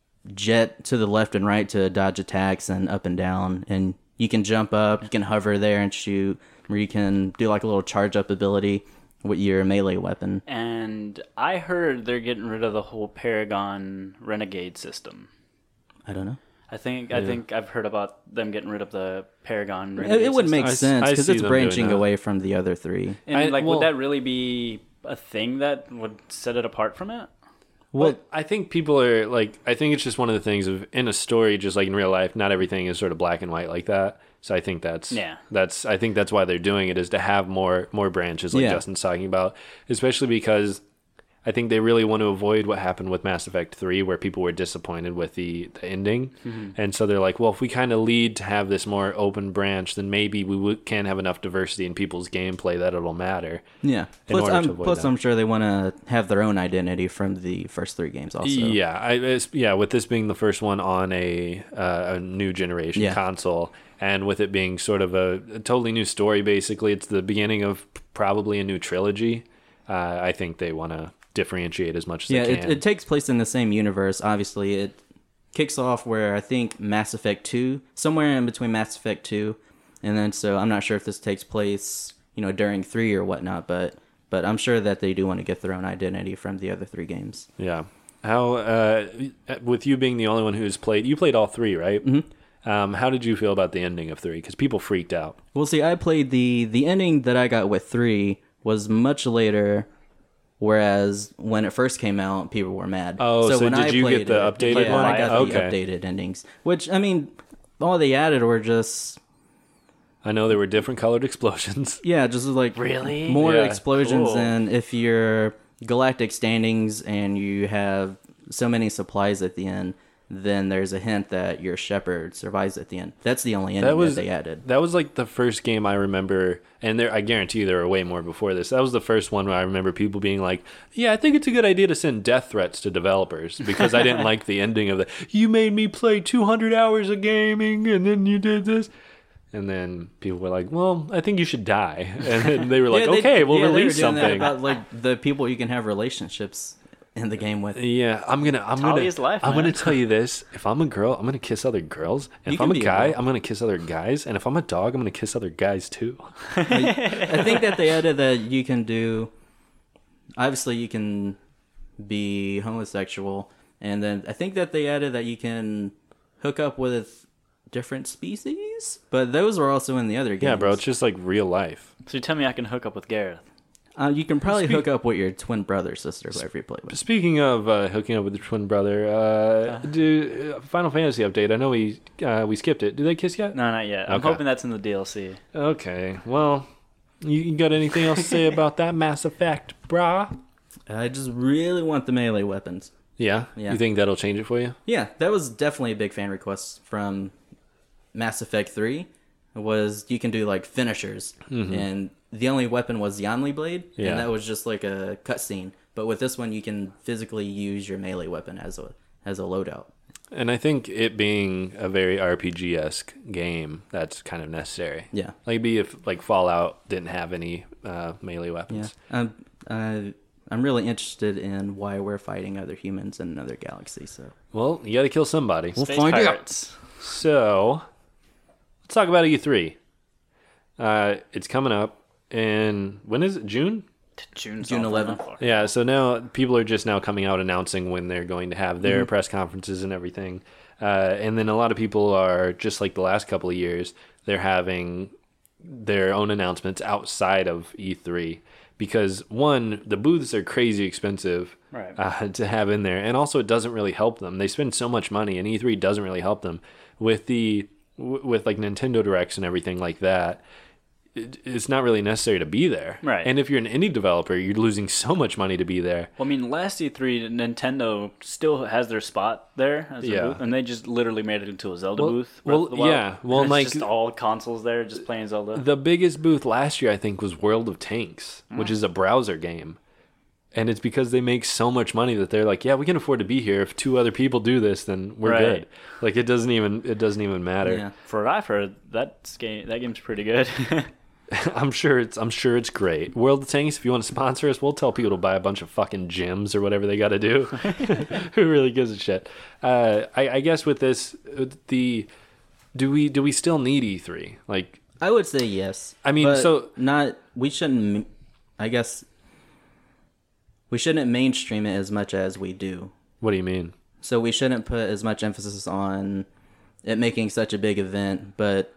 jet to the left and right to dodge attacks and up and down, and you can jump up, you can hover there and shoot, or you can do like a little charge up ability with your melee weapon. And I heard they're getting rid of the whole Paragon Renegade system. I don't know. I think I think I've heard about them getting rid of the Paragon It, Renegade it would make I s- sense I because see it's them doing branching that. away from the other three. And I- like, well- would that really be a thing that would set it apart from it? Well, I think people are like, I think it's just one of the things of in a story, just like in real life, not everything is sort of black and white like that. So I think that's, Yeah. that's, I think that's why they're doing it, is to have more, more branches like Yeah. Justin's talking about, especially because I think they really want to avoid what happened with Mass Effect three, where people were disappointed with the, the ending. Mm-hmm. And so they're like, well, if we kind of lead to have this more open branch, then maybe we w- can have enough diversity in people's gameplay that it'll matter. Yeah. In Plus, order to I'm, avoid plus that. I'm sure they want to have their own identity from the first three games also. Yeah, I, it's, yeah. With this being the first one on a uh, a new generation Yeah. console, and with it being sort of a, a totally new story, basically, it's the beginning of probably a new trilogy. Uh, I think they want to differentiate as much as Yeah, they it, can. it takes place in the same universe. Obviously, it kicks off where I think Mass Effect two, somewhere in between Mass Effect two, and then so I'm not sure if this takes place, you know, during three or whatnot, but but I'm sure that they do want to get their own identity from the other three games. yeah. How uh, with you being the only one who's played, you played all three, right? Mm-hmm. Um, how did you feel about the ending of three? Because people freaked out. Well, see, I played the the ending that I got with three was much later. Whereas when it first came out, people were mad. Oh, so when did I you get played the it- updated yeah, one? I got Okay. the updated endings, which I mean, all they added were just I know there were different colored explosions. Yeah, just like Really? more Yeah. explosions, Cool. and if you're galactic standings and you have so many supplies at the end, then there's a hint that your shepherd survives at the end. That's the only ending that, was they added. That was like the first game I remember, and there I guarantee you there were way more before this. That was the first one where I remember people being like, "Yeah, I think it's a good idea to send death threats to developers because I didn't like the ending of the. You made me play two hundred hours of gaming, and then you did this." And then people were like, "Well, I think you should die." And then they were like, Yeah, they- "Okay, we'll yeah, they were release doing that something." about like the people you can have relationships in the game with. Yeah, I'm gonna. I'm Talia's gonna. life, I'm man. gonna tell you this: if I'm a girl, I'm gonna kiss other girls, and You if I'm can a be a guy, girl. I'm gonna kiss other guys, and if I'm a dog, I'm gonna kiss other guys too. I think that they added that you can do. Obviously, you can be homosexual, and then I think that they added that you can hook up with different species. But those were also in the other games. Yeah, bro, it's just like real life. So you tell me I can hook up with Gareth. Uh, you can probably Speak- hook up with your twin brother, sister, whoever you play with. Speaking of uh, hooking up with your twin brother, uh, do, uh, Final Fantasy update. I know we uh, we skipped it. Do they kiss yet? No, not yet. I'm Okay. hoping that's in the D L C. Okay. Well, you, you got anything else to say about that Mass Effect, brah? I just really want the melee weapons. Yeah. Yeah. You think that'll change it for you? Yeah, that was definitely a big fan request from Mass Effect three. Was you can do like finishers, and the only weapon was the Omni Blade, Yeah. and that was just like a cutscene. But with this one, you can physically use your melee weapon as a as a loadout. And I think it being a very R P G esque game, that's kind of necessary. Yeah, Like, be if like Fallout didn't have any uh, melee yeah. weapons. Um, I I'm really interested in why we're fighting other humans in another galaxy. So Well, you got to kill somebody. We'll Space find out. Pirates. So, let's talk about E three. Uh, it's coming up in, when is it? June? June's June awful eleventh. enough. Yeah, so now people are just now coming out announcing when they're going to have their press conferences and everything. Uh, and then a lot of people are, just like the last couple of years, they're having their own announcements outside of E three. Because, one, the booths are crazy expensive Right. uh, to have in there. And also, it doesn't really help them. They spend so much money, and E three doesn't really help them. With the w- with like Nintendo Directs and everything like that, it, it's not really necessary to be there. Right. And if you're an indie developer, you're losing so much money to be there. Well, I mean, last E three, Nintendo still has their spot there, as a Yeah. booth, and they just literally made it into a Zelda Well- booth. well, Breath of the Wild. yeah, well, And it's like- just all consoles there, just playing Zelda. The biggest booth last year, I think, was World of Tanks, which is a browser game. And it's because they make so much money that they're like, yeah, we can afford to be here. If two other people do this, then we're Right. good. Like it doesn't even it doesn't even matter. yeah, For what I've heard, that game that game's pretty good. I'm sure it's I'm sure it's great. World of Tanks, if you want to sponsor us, we'll tell people to buy a bunch of fucking gyms or whatever they got to do. Who really gives a shit? Uh, I, I guess with this, the do we do we still need E three? Like, I would say yes. I mean, but so- not we shouldn't. I guess we shouldn't mainstream it as much as we do. what do you mean? So we shouldn't put as much emphasis on it making such a big event, but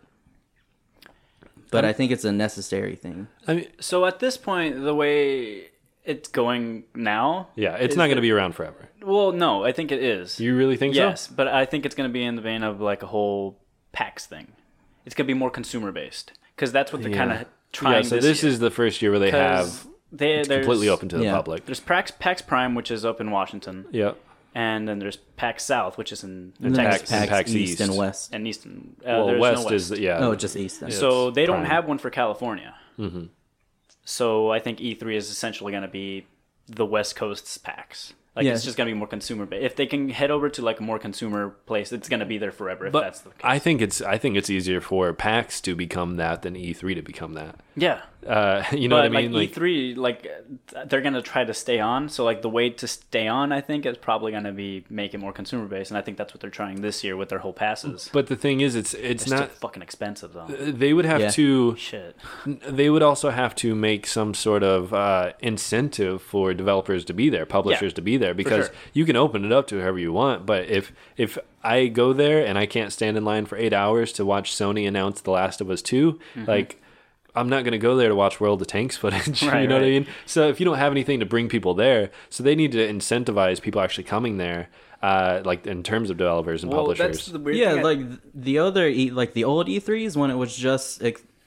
but I think it's a necessary thing. I mean, So at this point, the way it's going now, yeah, it's is not going to that- be around forever. Well, no, I think it is. You really think yes, so? but I think it's going to be in the vein of like a whole PAX thing. It's going to be more consumer based because that's what they're Yeah. kind of trying. Yeah, so this, this year. is the first year where they have 'Cause they, it's there's, completely open to the yeah. public. There's PAX, PAX Prime, which is up in Washington, Yeah. and then there's PAX South, which is in And then Texas there's PAX, PAX East, East. and West. and Easton. Uh, Well, there's West, no is yeah. Oh, just East. Then. Yeah. So they don't Prime. have one for California. Mhm. So I think E three is essentially going to be the West Coast's PAX. Like Yeah. it's just going to be more consumer based. If they can head over to like a more consumer place, it's going to be there forever. If But that's the case. I think it's I think it's easier for PAX to become that than E three to become that. yeah. Uh, you know But what I mean? like E three, like they're gonna try to stay on. So like the way to stay on, I think, is probably gonna be make it more consumer based, and I think that's what they're trying this year with their whole passes. But the thing is, it's It's it's still not. fucking expensive though. They would have Yeah. to. Shit. They would also have to make some sort of uh, incentive for developers to be there, publishers to be there, because sure. you can open it up to whoever you want. But if if I go there and I can't stand in line for eight hours to watch Sony announce The Last of Us two, Mm-hmm. like. I'm not going to go there to watch World of Tanks footage. Right, you know what I right. mean? So if you don't have anything to bring people there, so they need to incentivize people actually coming there, uh, like in terms of developers and Well, publishers. that's the weird Yeah, thing. I- like the other E, like the old E threes when it was just ex-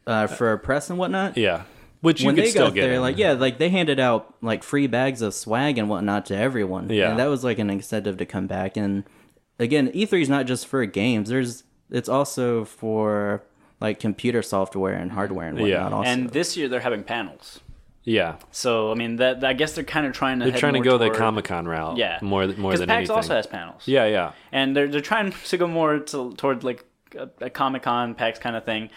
uh, for press and whatnot. Yeah. Which you When could they still got get there, in. like yeah, like they handed out like free bags of swag and whatnot to everyone. Yeah. And that was like an incentive to come back. And again, E three is not just for games. There's it's also for like computer software and hardware and whatnot. Yeah. Also. And this year they're having panels. Yeah. So I mean, that I guess they're kind of trying to. They're head trying to more go the toward- Comic-Con route. Yeah, More, more Because than PAX anything. also has panels. Yeah, yeah. And they're they're trying to go more to, toward like a, a Comic Con PAX kind of thing,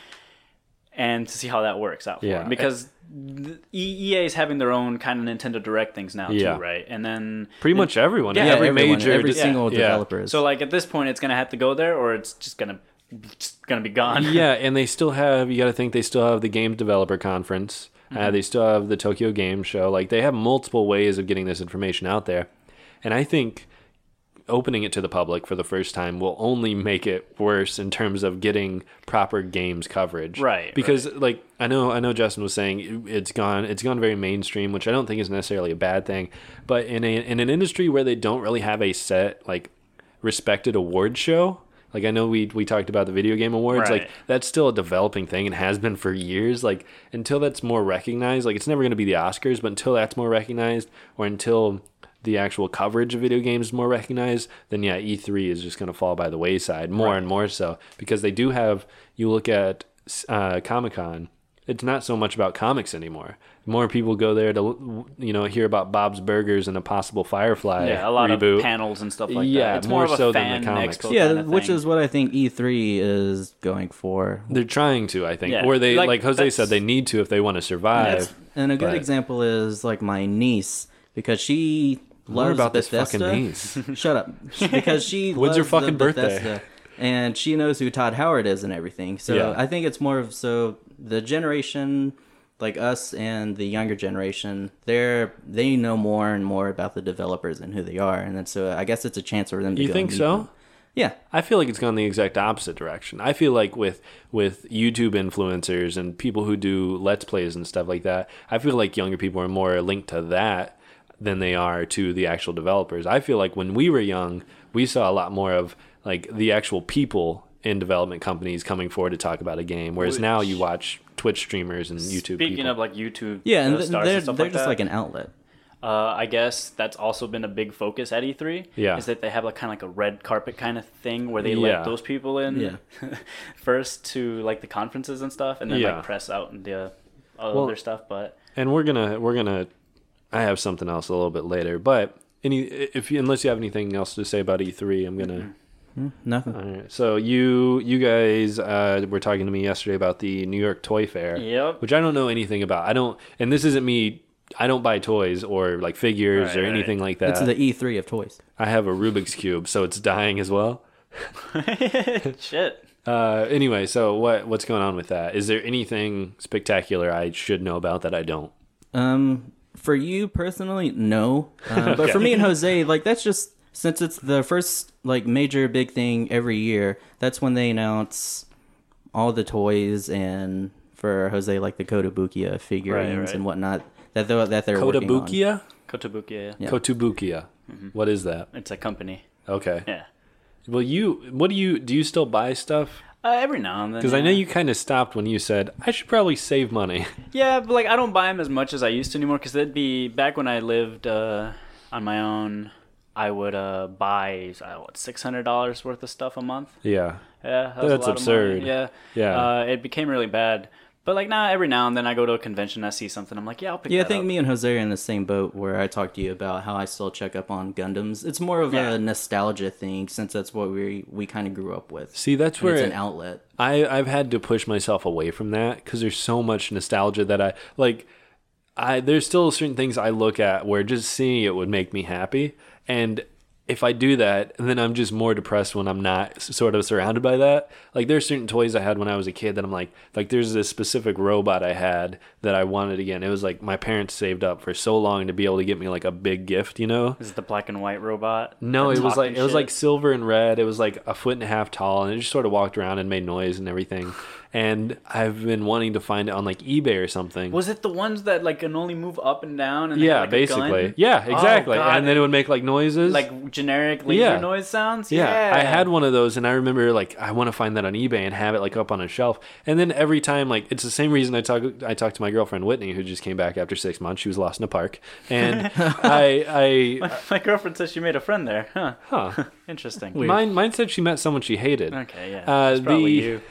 and to see how that works out for Yeah. them. Because the E A is having their own kind of Nintendo Direct things now Yeah. too, right? And then Pretty much everyone. Yeah, yeah, every everyone, major. every dis- single yeah. developer is. so like at this point, it's gonna have to go there, or it's just gonna just gonna be gone. Yeah, and they still have, you got to think they still have the Game Developer Conference. Mm-hmm. Uh, they still have the Tokyo Game Show. Like, they have multiple ways of getting this information out there. And I think opening it to the public for the first time will only make it worse in terms of getting proper games coverage. Right, Because, like, I know I know Justin was saying it's gone it's gone very mainstream, which I don't think is necessarily a bad thing. But in a in an industry where they don't really have a set, like, respected award show, like I know we we talked about the video game awards, Right. like that's still a developing thing and has been for years. Like until that's more recognized, like it's never going to be the Oscars, but until that's more recognized, or until the actual coverage of video games is more recognized, then yeah, E three is just going to fall by the wayside more Right. and more so, because they do have, you look at uh, Comic-Con, it's not so much about comics anymore. More people go there to, you know, hear about Bob's Burgers and a possible Firefly Yeah, a lot reboot. of panels and stuff like Yeah, that. It's more more, of a so than the fan comics. expo yeah, kind of which thing. is what I think E three is going for. They're trying to, I think, Yeah, or they, like, like, Jose that's- said, they need to if they want to survive. And a good But- example is like my niece, because she More loves about this Bethesda. fucking niece. Shut up. Because she When's loves her fucking the birthday? Bethesda, and she knows who Todd Howard is and everything. So Yeah. I think it's more of so the generation like us and the younger generation, they're they know more and more about the developers and who they are, and then so I guess it's a chance for them to You go think meet so? them. Yeah. I feel like it's gone the exact opposite direction. I feel like with with YouTube influencers and people who do Let's Plays and stuff like that, I feel like younger people are more linked to that than they are to the actual developers. I feel like when we were young, we saw a lot more of like the actual people in development companies coming forward to talk about a game, whereas Which- now you watch Twitch streamers and YouTube Speaking people. of like YouTube, Yeah, and uh, th- stars they're and stuff they're like just that, like an outlet. Uh, I guess that's also been a big focus at E three. Yeah. Is that they have like kind of like a red carpet kind of thing where they Yeah. let those people in Yeah. first to like the conferences and stuff, and then Yeah. like press out and the uh, Well- other stuff. But And we're gonna we're gonna I have something else a little bit later, but any if you, unless you have anything else to say about E three, I'm gonna. Nothing. All right. So you you guys uh, were talking to me yesterday about the New York Toy Fair, Yep. which I don't know anything about. I don't, and this isn't me. I don't buy toys or like figures Right, or right. anything like that. It's the E three of toys. I have a Rubik's cube, so it's dying as well. shit. Uh, anyway, so what what's going on with that? Is there anything spectacular I should know about that I don't? Um, for you personally, no. Uh, but for me and Jose, like that's just since it's the first like major big thing every year. That's when they announce all the toys, and for Jose, like the Kotobukiya figurines Right, right. and whatnot that they're that they're working on. Kotobukiya? Kotobukiya. Yeah. Kotobukiya. What is that? It's a company. Okay. Yeah. Well, you what do you do? You still buy stuff? Uh, every now and then. Because I yeah. know you kind of stopped when you said I should probably save money. Yeah, but like I don't buy them as much as I used to anymore. Because that'd be back when I lived uh, on my own. I would uh, buy uh, what six hundred dollars worth of stuff a month. Yeah. Yeah, that was That's a lot of absurd. money. Yeah, Yeah. Uh, it became really bad. But like now, every now and then I go to a convention, I see something, I'm like, yeah, I'll pick Yeah, I that think up. me and Jose are in the same boat where I talked to you about how I still check up on Gundams. It's more of Yeah. a nostalgia thing since that's what we we kind of grew up with. See, that's And where it's it- an outlet. I I've had to push myself away from that because there's so much nostalgia that I like. I there's still certain things I look at where just seeing it would make me happy, and if I do that, then I'm just more depressed when I'm not s- sort of surrounded by that. Like there's certain toys I had when I was a kid that I'm like, like there's this specific robot I had that I wanted again. It was like my parents saved up for so long to be able to get me like a big gift, you know? Is it the black and white robot? No, that it was talked like and it was shit? like silver and red. It was like a foot and a half tall, and it just sort of walked around and made noise and everything. and I've been wanting to find it on like eBay or something. Was it the ones that like can only move up and down? And they yeah, had, like, basically. a gun? Yeah, exactly. Oh, God. And then it would make like noises. Like generic laser Yeah. noise sounds? Yeah, Yeah. I had one of those, and I remember like I want to find that on eBay and have it like up on a shelf. And then every time, like it's the same reason I talk. I talked to my girlfriend Whitney, who just came back after six months. She was lost in a park, and I, I, My, my girlfriend says she made a friend there. Huh. huh? Interesting. Mine, mine said she met someone she hated. Okay, yeah. Uh, it's probably the- you.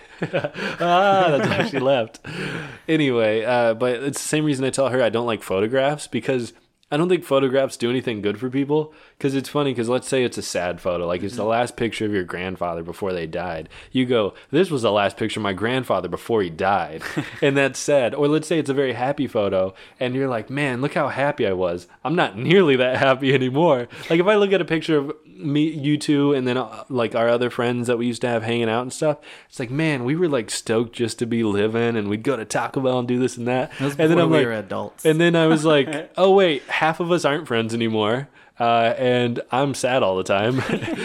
ah, that's why she left. Anyway, uh, but it's the same reason I tell her I don't like photographs, because I don't think photographs do anything good for people. Because it's funny, because let's say it's a sad photo, like it's the last picture of your grandfather before they died. You go, this was the last picture of my grandfather before he died, and that's sad. Or let's say it's a very happy photo, and you're like, man, look how happy I was. I'm not nearly that happy anymore. Like if I look at a picture of me, you two, and then uh, like our other friends that we used to have hanging out and stuff, it's like, man, we were like stoked just to be living, and we'd go to Taco Bell and do this and that. That was and then before I'm we like, were adults. and then I was like, oh wait, half of us aren't friends anymore. Uh, and I'm sad all the time.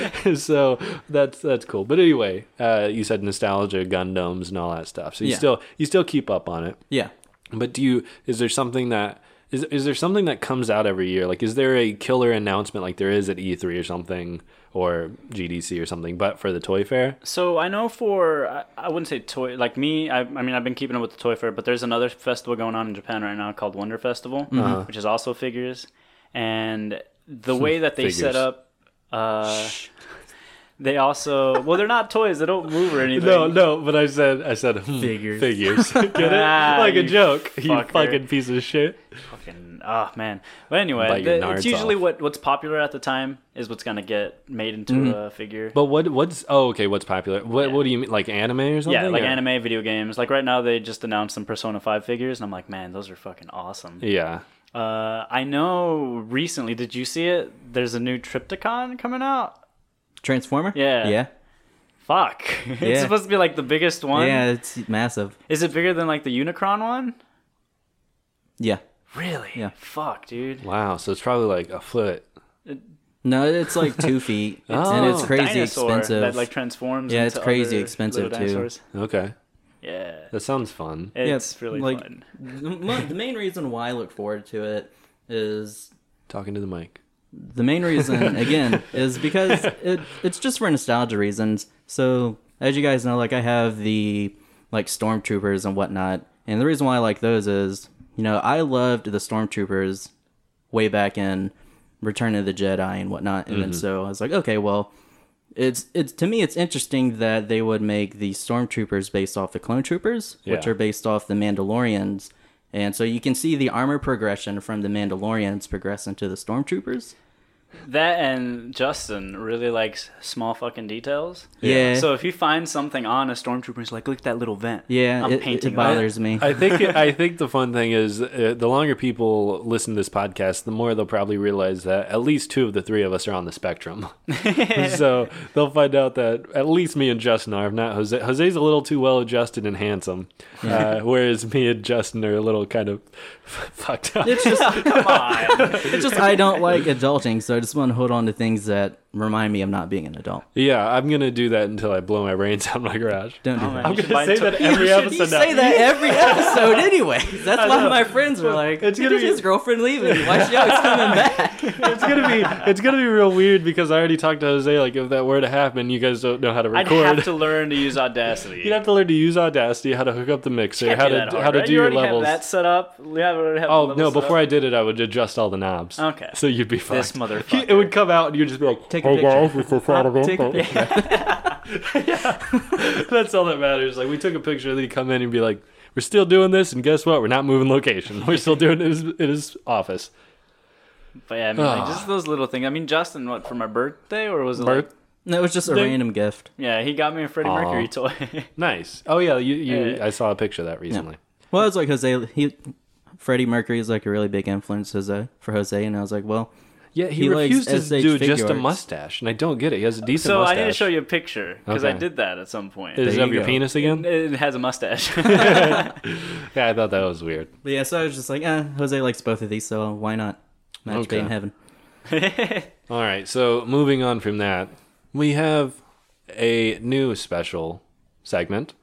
So that's that's cool. But anyway, uh, you said nostalgia, Gundams, and all that stuff. So you Yeah. still you still keep up on it. Yeah. But do you? Is there something that is is there something that comes out every year? Like, is there a killer announcement like there is at E three or something, or G D C or something, but for the Toy Fair? So I know for, I, I wouldn't say toy, like me, I, I mean, I've been keeping up with the Toy Fair, but there's another festival going on in Japan right now called Wonder Festival, Uh-huh. which is also figures. And the way that they set Figures. up, uh, they also, well, they're not toys, they don't move or anything. No, no. But I said I said hmm, Figures. Figures. Get it? Ah, Like a you joke. You fucker. fucking piece of shit. Fucking, oh man. But anyway, Bite your the- it's nards usually off. what what's popular at the time is what's gonna get made into Mm-hmm. a figure. But what what's oh okay? What's popular? What Yeah. what do you mean? Like anime or something? Yeah, like or- anime, video games. Like right now, they just announced some Persona five figures, and I'm like, man, those are fucking awesome. Yeah. Uh, I know recently, did you see it? There's a new Triptychon coming out. Transformer? Yeah. Yeah. Fuck. It's Yeah. supposed to be like the biggest one. Yeah, it's massive. Is it bigger than like the Unicron one? Yeah. Really? Yeah. Fuck, dude. Wow. So it's probably like a foot. No, it's like two feet, Oh. and it's a crazy dinosaur expensive. that like transforms. Yeah, it's into crazy other expensive, little too. dinosaurs. Okay. Yeah. That sounds fun. Yeah, It's really like, fun. The mo- the main reason why I look forward to it is Talking to the mic. the main reason again is because it it's just for nostalgia reasons. So as you guys know, like I have the like stormtroopers and whatnot, and the reason why I like those is, you know, I loved the stormtroopers way back in Return of the Jedi and whatnot, and then so I was like, okay, well, it's it's to me it's interesting that they would make the stormtroopers based off the clone troopers, which Yeah. are based off the Mandalorians. And so you can see the armor progression from the Mandalorians progress into the stormtroopers. That and Justin really likes small fucking details. Yeah. So if you find something on a stormtrooper, he's like, look at that little vent. Yeah, I'm it, painting it that. bothers me. I think it, I think the fun thing is uh, the longer people listen to this podcast, the more they'll probably realize that at least two of the three of us are on the spectrum. So they'll find out that at least me and Justin are, if not Jose. Jose's a little too well adjusted and handsome, uh, whereas me and Justin are a little kind of fucked up. It's just Come on. it's just I don't like adulting, so I just want to hold on to things that remind me of not being an adult. Yeah, I'm gonna do that until I blow my brains out in my garage. Don't do Oh, that. man. I'm You should gonna buy say to- that every You should- episode. You now. say that every episode anyway. That's why know. my friends were like, It's "It's gonna gonna be- his girlfriend leaving. Watch out, he's coming back." It's gonna be it's gonna be real weird because I already talked to Jose. Like if that were to happen, you guys don't know how to I'd record. have to learn to use Audacity. You'd have to learn to use Audacity, how to hook up the mixer, Can't how do to that hard, how to right? do you your already levels. have that set up. We have, already have Oh the no! levels set Before up. I did it, I would adjust all the knobs. Okay. So you'd be fine. This motherfucker. It would come out, and you'd just be like, Take a "Hey picture. guys, it's a Saturday." Take a picture. That's all that matters. Like we took a picture, and then you come in and be like, "We're still doing this," and guess what? We're not moving location. We're still doing it in his, in his office. But yeah, I mean, like, Ah. just those little things. I mean, Justin, what, for my birthday? Or was it Bert? like... No, it was just a They- random gift. Yeah, he got me a Freddie Aw. Mercury toy. Nice. Oh yeah, you, you Yeah. I saw a picture of that recently. Well, I was like Jose. He, Freddie Mercury is like a really big influence Jose, for Jose, and I was like, well, Yeah, he, He likes refused to S H do figure just a arts. mustache, and I don't get it. He has a decent So mustache. I need to show you a picture, because I Okay. did that at some point. Is it There of you your go. penis again? It has a mustache. Yeah, I thought that was weird. but yeah. So I was just like, eh, Jose likes both of these, so why not match Okay. made in heaven? All right, so moving on from that, we have a new special segment.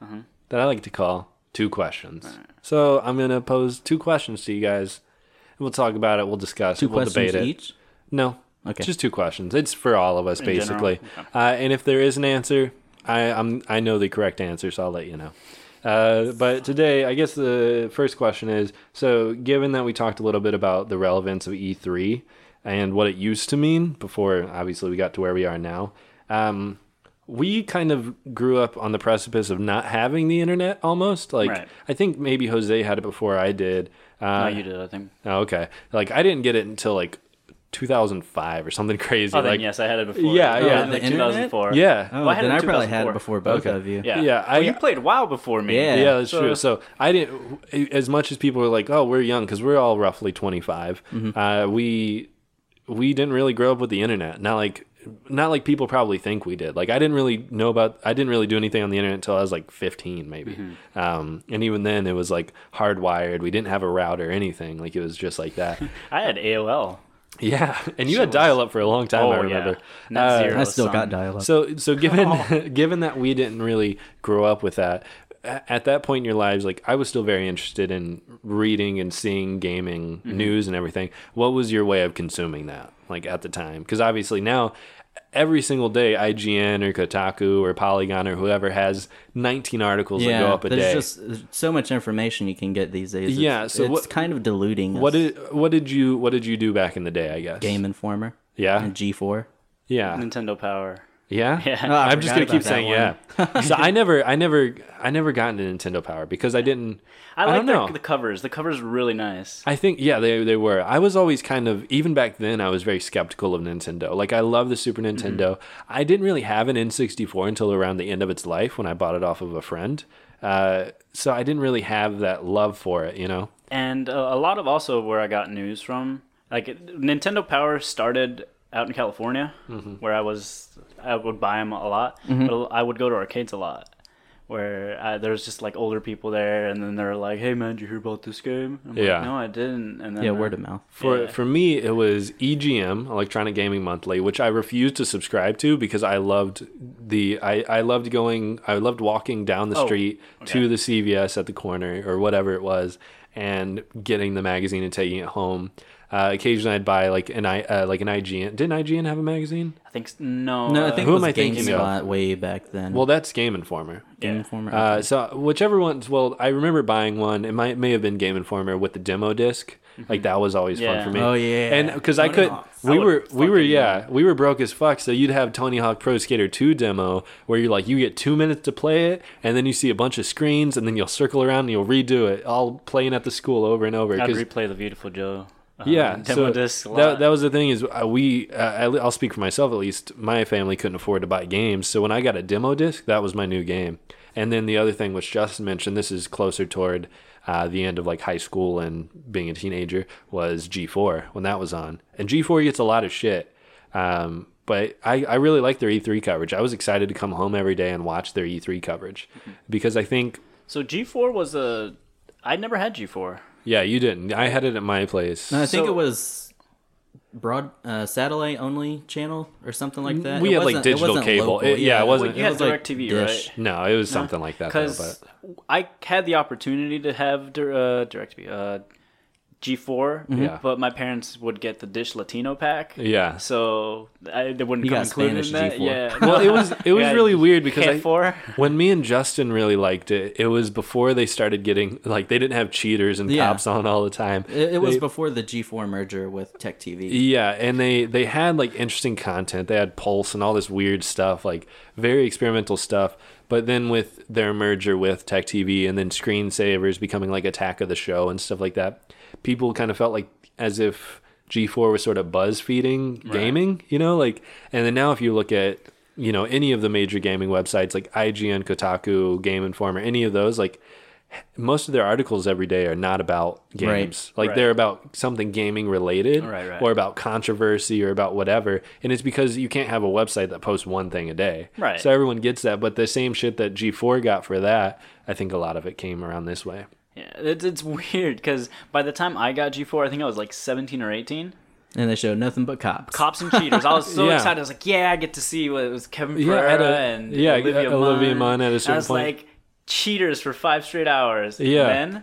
that I like to call Two Questions. Right. So I'm going to pose two questions to you guys. We'll talk about it. We'll discuss two it. We'll questions debate it. each? No. Okay. Just two questions. It's for all of us, In basically. Okay. Uh, and if there is an answer, I I'm, I know the correct answer, so I'll let you know. Uh, but today, I guess the first question is, so given that we talked a little bit about the relevance of E three and what it used to mean before, obviously, we got to where we are now, um, we kind of grew up on the precipice of not having the internet almost. Like, right. I think maybe Jose had it before I did. Uh, no, you did, I think. Oh, okay. Like, I didn't get it until, like, two thousand five or something crazy. Oh, then like, yes, I had it before. Yeah, Oh, yeah. in, The like internet? two thousand four. Yeah. Oh, Well, I had then it I in probably had it two thousand four. before both Okay. of you. Yeah. Yeah, I- Well, you played WoW before me. Yeah. Yeah, that's So- true. So I didn't, as much as people were like, "Oh, we're young," because we're all roughly twenty-five. Mm-hmm. Uh, we we didn't really grow up with the internet. Not like not like people probably think we did. Like I didn't really know about. I didn't really do anything on the internet until I was like fifteen, maybe. Mm-hmm. Um, and even then, it was like hardwired. We didn't have a router or anything. Like it was just like that. I had A O L. Yeah, and you had dial up for a long time. Oh, I remember. yeah. Net Uh, zero. I still son. got dial-up. So, so given given that we didn't really grow up with that, a- at that point in your lives, like I was still very interested in reading and seeing gaming Mm-hmm. news and everything. What was your way of consuming that, like at the time? Because obviously now, every single day, I G N or Kotaku or Polygon or whoever has nineteen articles that go up a there's day. just there's so much information you can get these days. It's, Yeah, so it's what- kind of diluting. what us. did what did you what did you do back in the day? I guess Game Informer? Yeah, And G four. yeah, Nintendo Power. yeah. Yeah. Oh, I I'm just forgot gonna keep about saying that yeah. So I never, I never, I never got into Nintendo Power because I didn't. I I, like don't know. the, the covers. The covers were really nice. I think yeah, they they were. I was always kind of even back then. I was very skeptical of Nintendo. Like I love the Super Nintendo. I didn't really have an N sixty-four until around the end of its life when I bought it off of a friend. Uh, so I didn't really have that love for it, you know. And uh, a lot of also where I got news from, like it- Nintendo Power started out in California, Mm-hmm. where I was, I would buy them a lot. But I would go to arcades a lot, where I, there's just like older people there, and then they're like, "Hey man, did you hear about this game?" I'm Yeah. like, no, I didn't. And then Yeah, uh, word of mouth. For Yeah. for me, it was E G M, Electronic Gaming Monthly, which I refused to subscribe to because I loved the I, I loved going I loved walking down the Oh, street okay. to the C V S at the corner or whatever it was and getting the magazine and taking it home. Uh, occasionally, I'd buy like an I uh, like an I G N. Didn't I G N have a magazine? I think s- no. No, I uh, think who it am was I thinking GameSpot way back then. Well, that's Game Informer. Game yeah. Informer. Uh, okay. so whichever one's well, I remember buying one. It might may have been Game Informer with the demo disc. Like that was always Yeah. fun for me. Oh, yeah. and because I Tony could, Hawk's. we I would were we were fucking yeah love we were broke as fuck. So you'd have Tony Hawk Pro Skater two demo where you're like you get two minutes to play it, and then you see a bunch of screens, and then you'll circle around and you'll redo it, all playing at the school over and over. I'd 'cause- replay the Beautiful Joe. Uh, yeah, demo so disc. a that, lot. that was the thing is uh, we uh, I'll speak for myself at least. My family couldn't afford to buy games, so when I got a demo disc, that was my new game. And then the other thing, which Justin mentioned, this is closer toward uh, the end of like high school and being a teenager, was G four when that was on. And G four gets a lot of shit, um, but I, I really like their E three coverage. I was excited to come home every day and watch their E three coverage because I think So G four was a. I never had G four. yeah you didn't. I had it at my place. No, I think so- it was broad uh, satellite only channel or something like that. We It had, like, wasn't- it digital wasn't cable. local. It- yeah, it wasn't- Well, you had was like DirecTV, Dish. right? No, it was something like that though. But Because I had the opportunity to have dir- uh, DirecTV, uh, G four, Yeah. but my parents would get the Dish Latino pack. Yeah. So I, they wouldn't You come got included Spanish in that. G four. Yeah. Well, it was it was Yeah, really weird because Cat I, four. when me and Justin really liked it, it was before they started getting like they didn't have cheaters and Yeah. cops on all the time. It, it was They- before the G four merger with Tech T V. yeah, and they they had like interesting content. They had Pulse and all this weird stuff, like very experimental stuff. But then with their merger with Tech T V and then Screensavers becoming like Attack of the Show and stuff like that, people kind of felt like as if G four was sort of buzz feeding gaming, you know, like. And then now if you look at you know any of the major gaming websites like I G N, Kotaku, Game Informer, any of those, like most of their articles every day are not about games. Like Right. they're about something gaming related Right, right. or about controversy or about whatever. And it's because you can't have a website that posts one thing a day. Right. So everyone gets that. But the same shit that G four got for that, I think a lot of it came around this way. Yeah, it's it's weird because by the time I got G four, I think I was like seventeen or eighteen. And they showed nothing but cops. Cops and cheaters. I was so Yeah. excited. I was like, yeah, I get to see what it was Kevin Yeah, Pereira at a- and yeah, Olivia, Olivia Munn. Munn at a And I certain was point. like, cheaters for five straight hours. Yeah. Then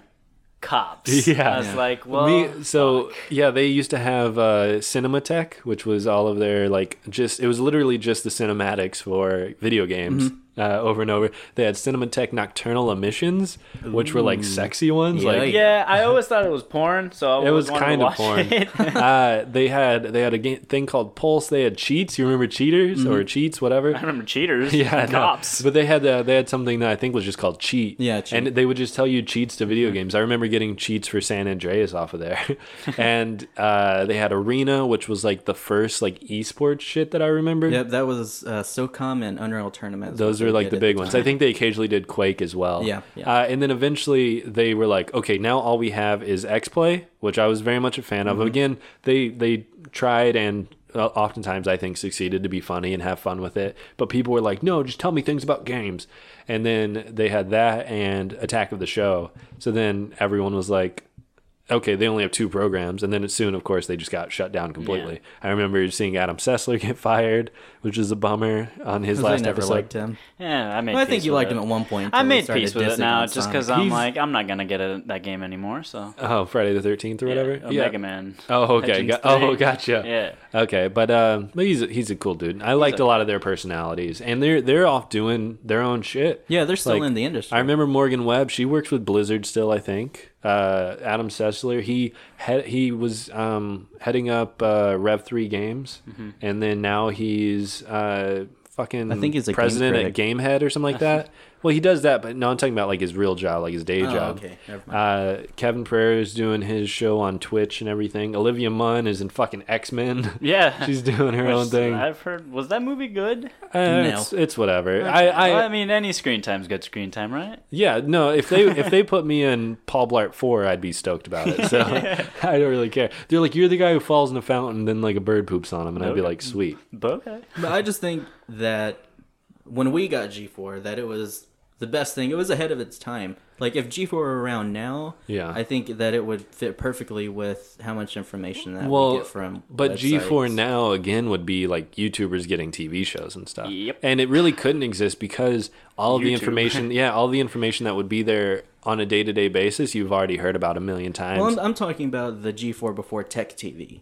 cops. Yeah. I was Yeah. like, well, Me, so fuck. yeah, they used to have uh, Cinematech, which was all of their like just it was literally just the cinematics for video games uh, over and over. They had Cinematech Nocturnal Emissions, which were like sexy ones. Yeah, like Yeah, I always thought it was porn, so I it was always wanted kind to of watch porn. it. uh, they had they had a game, thing called Pulse. They had Cheats. You remember Cheaters or Cheats, whatever. I remember cheaters. Yeah, no. cops. But they had uh, they had something that I think was just called Cheat. Yeah, Cheat. And they would just tell you cheats to video games. I remember getting cheats for San Andreas off of there. And uh, they had Arena, which was like the first like esports shit that I remember. Yep, that was uh, SOCOM and Unreal Tournament. is Those what were they like did the at big ones. I time. think they occasionally did Quake as well. Yeah, yeah. Uh, and then eventually they were like, okay, now all we have is X-Play, which I was very much a fan of. Mm-hmm. Again, they they tried and uh, oftentimes I think succeeded to be funny and have fun with it. But people were like, no, just tell me things about games. And then they had that and Attack of the Show. So then everyone was like, okay, they only have two programs, and then soon, of course, they just got shut down completely. Yeah. I remember seeing Adam Sessler get fired, which is a bummer on his 'Cause I last never episode. liked him. Yeah, I made. Well, I peace think you with liked it. him at one point. I until we made started peace with it dissing now, on just Sonic. because I'm He's- like, I'm not gonna get a, that game anymore. So Oh, Friday the thirteenth or whatever. Yeah, Mega Man. Oh, okay. Legends Got, oh, three. gotcha. Yeah. Okay, but um, but he's a, he's a cool dude. I liked a lot of their personalities, and they're they're off doing their own shit. Yeah, they're still Like, in the industry. I remember Morgan Webb. She works with Blizzard still, I think. Uh, Adam Sessler. He had he was um, heading up uh, Rev three Games, Mm-hmm. and then now he's uh, fucking. I think he's a games president at critic. Gamehead or something like that. Well, he does that, but no, I'm talking about like his real job, like his day Oh, job. okay. Never mind. Uh, Kevin Pereira is doing his show on Twitch and everything. Olivia Munn is in fucking X Men. Yeah. She's doing her Which own thing. I've heard. Was that movie good? Uh, No. it's, it's whatever. I, I, Well, I mean, any screen time's good screen time, right? yeah, no. If they if they put me in Paul Blart Four, I'd be stoked about it. So I don't really care. They're like, you're the guy who falls in a fountain, then like a bird poops on him, and I'd be Okay. like, sweet. But okay. But I just think that when we got G four, that it was the best thing. It was ahead of its time. Like if G four were around now, Yeah. I think that it would fit perfectly with how much information that we Well, get from. but G four websites. now again would be like YouTubers getting T V shows and stuff. Yep. And it really couldn't exist because all of the YouTube. information, yeah, all the information that would be there on a day to day basis, you've already heard about a million times. Well, I'm, I'm talking about the G four before Tech T V.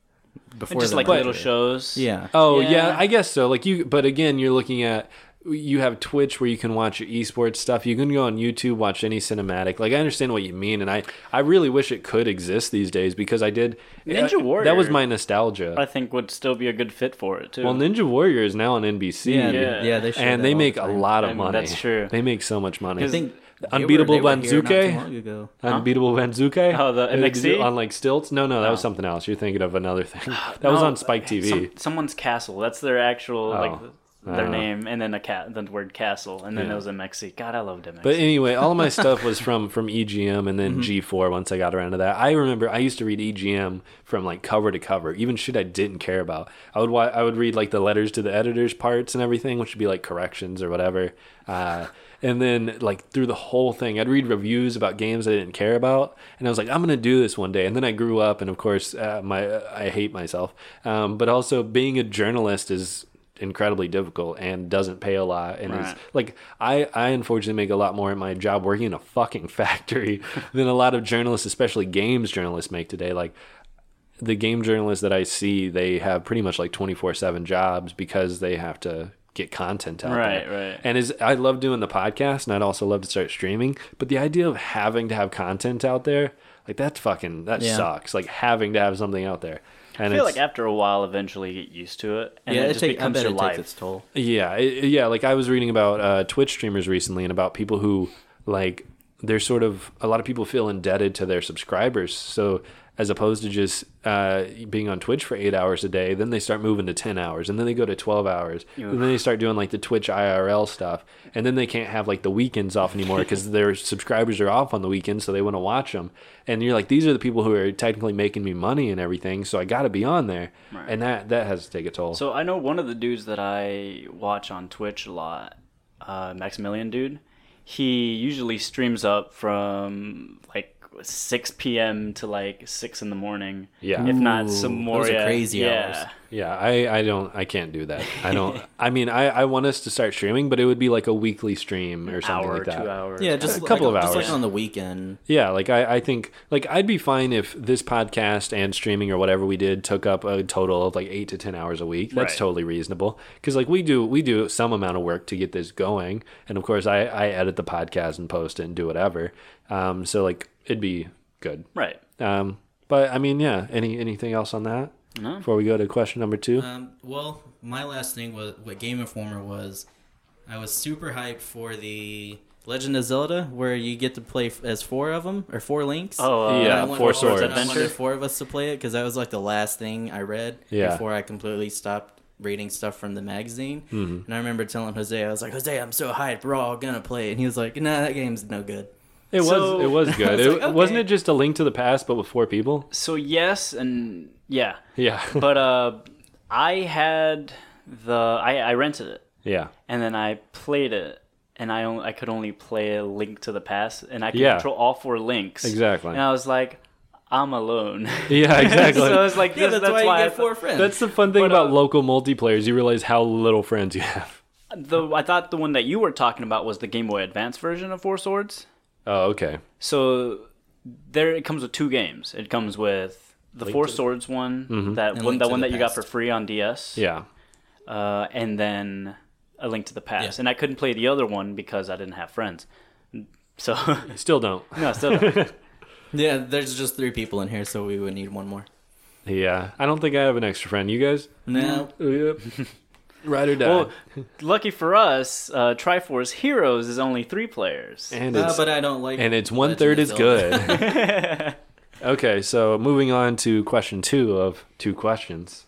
Before Just the like merger. little shows. Yeah. Oh yeah. Yeah. I guess so. Like you, but again, you're looking at you have Twitch where you can watch your esports stuff. You can go on YouTube, watch any cinematic. Like I understand what you mean, and I I really wish it could exist these days because I did. Ninja uh, Warrior. That was my nostalgia. I think would still be a good fit for it too. well, Ninja Warrior is now on N B C. Yeah, Yeah. yeah, they show and that they all make the a time. lot of I mean, money. that's true. They make so much money. I think they were- Unbeatable they were here not Banzuke? too long ago. Unbeatable Banzuke? Oh, the Uh, M X C? on like stilts? No, no, that was No. something else. You're thinking of another thing. That was No, on Spike T V. some- someone's castle. That's their actual Oh. like I their don't know. name, and then a cat, the word castle, and then Yeah. it was M X C. God, I loved M X C. But anyway, all of my stuff was from from E G M and Mm-hmm. then G four once I got around to that. I remember I used to read E G M from like cover to cover, even shit I didn't care about. I would wa- I would read like the letters to the editors parts and everything, which would be like corrections or whatever. Uh, and then like through the whole thing, I'd read reviews about games I didn't care about, and I was like, I'm gonna do this one day. And then I grew up, and of course, uh, my I hate myself. Um, but also, being a journalist is incredibly difficult and doesn't pay a lot, and Right. is like I I unfortunately make a lot more at my job working in a fucking factory than a lot of journalists, especially games journalists, make today. Like the game journalists that I see, they have pretty much like twenty-four seven jobs because they have to get content out Right, there. right. And is I love doing the podcast, and I'd also love to start streaming, but the idea of having to have content out there, like that's fucking that Yeah. sucks. Like having to have something out there. And I feel it's, like after a while, eventually you get used to it, and Yeah, it it just take, I becomes bet your it life. takes its toll. Yeah, it, yeah. Like I was reading about uh, Twitch streamers recently, and about people who like they're sort of a lot of people feel indebted to their subscribers. So as opposed to just uh, being on Twitch for eight hours a day, then they start moving to ten hours, and then they go to twelve hours, and then they start doing like the Twitch I R L stuff, and then they can't have like the weekends off anymore because their subscribers are off on the weekends, so they want to watch them. And you're like, these are the people who are technically making me money and everything, so I got to be on there, Right. and that that has to take a toll. So I know one of the dudes that I watch on Twitch a lot, uh, Maximilian dude. He usually streams up from like six p.m. to like six in the morning. Yeah. if not Ooh, some more. those are yeah, crazy yeah. hours. Yeah, I, I don't I can't do that. I don't. I mean, I, I want us to start streaming, but it would be like a weekly stream or something Hour, like that. two hours. Yeah, just A couple like, of just hours. like on the weekend. Yeah, like I, I think like I'd be fine if this podcast and streaming or whatever we did took up a total of like eight to ten hours a week. That's Right. totally reasonable because like we do we do some amount of work to get this going, and of course I, I edit the podcast and post it and do whatever. Um, so like it'd be good. Right. Um, but I mean, yeah. Any anything else on that No. before we go to question number two? Um, well, my last thing was what Game Informer was. I was super hyped for the Legend of Zelda, where you get to play f- as four of them or four links. Oh, uh, Yeah, I wanted- Four I Swords. wanted Adventure? four of us to play it because that was like the last thing I read Yeah. before I completely stopped reading stuff from the magazine. Mhm. And I remember telling Jose, I was like, Jose, I'm so hyped, we're all gonna play it. And he was like, Nah, that game's no good. It So- was it was good. I was it, like, okay. Wasn't it just a Link to the Past but with four people? So yes and yeah, Yeah. but uh, I had the I, I rented it yeah. and then I played it, and I only, I could only play a Link to the Past, and I could Yeah. control all four links. Exactly. And I was like, I'm alone. Yeah, exactly. so it's like Yeah, this, that's, why you I get thought- four friends. That's the fun thing But, about uh, local multiplayers. You realize how little friends you have. The I thought the one that you were talking about was the Game Boy Advance version of Four Swords. Oh, okay. So there it comes with two games. It comes with the Link Four to- Swords one, Mhm. that And one, Link that to one the that you got Past. for free on D S. Yeah. Uh, and then A Link to the Past. Yeah. And I couldn't play the other one because I didn't have friends. So Still don't. no, still don't. Yeah, there's just three people in here, so we would need one more. Yeah. I don't think I have an extra friend. You guys? No. Yep. Ride or die. Well, lucky for us, uh, Triforce Heroes is only three players. and Uh, it's but I don't like and it's Legend one third of as Zelda. good. Okay, so moving on to question two of two questions.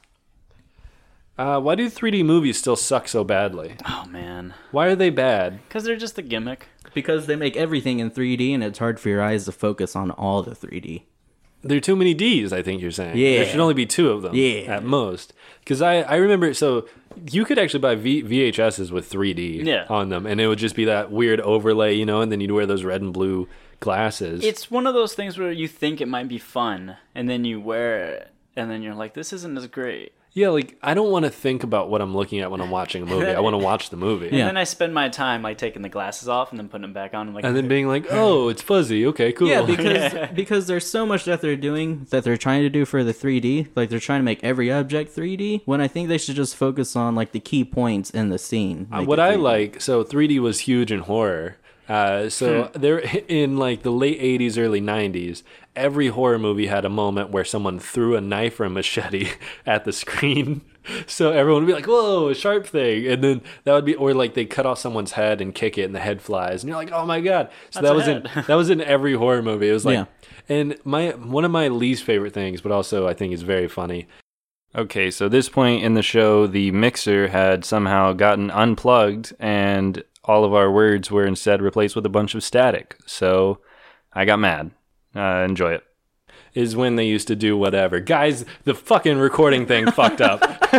Uh, why do three D movies still suck so badly? Oh man, Why are they bad? because they're just a gimmick. Because they make everything in three D, and it's hard for your eyes to focus on all the three D. There are too many D's, I think you're saying. Yeah. There should only be two of them Yeah. at most. Because I, I remember, so you could actually buy v- VHSs with three D Yeah. on them, and it would just be that weird overlay, you know, and then you'd wear those red and blue glasses. It's one of those things where you think it might be fun, and then you wear it, and then you're like, this isn't as great. Yeah, like, I don't want to think about what I'm looking at when I'm watching a movie. I want to watch the movie. And Yeah. then I spend my time like taking the glasses off and then putting them back on. I'm like, And then being like, oh, it's fuzzy. Okay, cool. Yeah, because because there's so much that they're doing that they're trying to do for the three D. Like they're trying to make every object three D. When I think they should just focus on like the key points in the scene. Uh, make what it I three D. like, so three D was huge in horror. Uh, so there, in like the late eighties, early nineties, every horror movie had a moment where someone threw a knife or a machete at the screen. So everyone would be like, "Whoa, a sharp thing!" And then that would be, or like they cut off someone's head and kick it, and the head flies, and you're like, "Oh my god!" So That's that a was in head. that was in every horror movie. It was like, Yeah. and my one of my least favorite things, but also I think is very funny. Okay, so this point in the show, the mixer had somehow gotten unplugged, and all of our words were instead replaced with a bunch of static. So I got mad. Uh, enjoy it. Is when they used to do whatever. Guys, the fucking recording thing fucked up.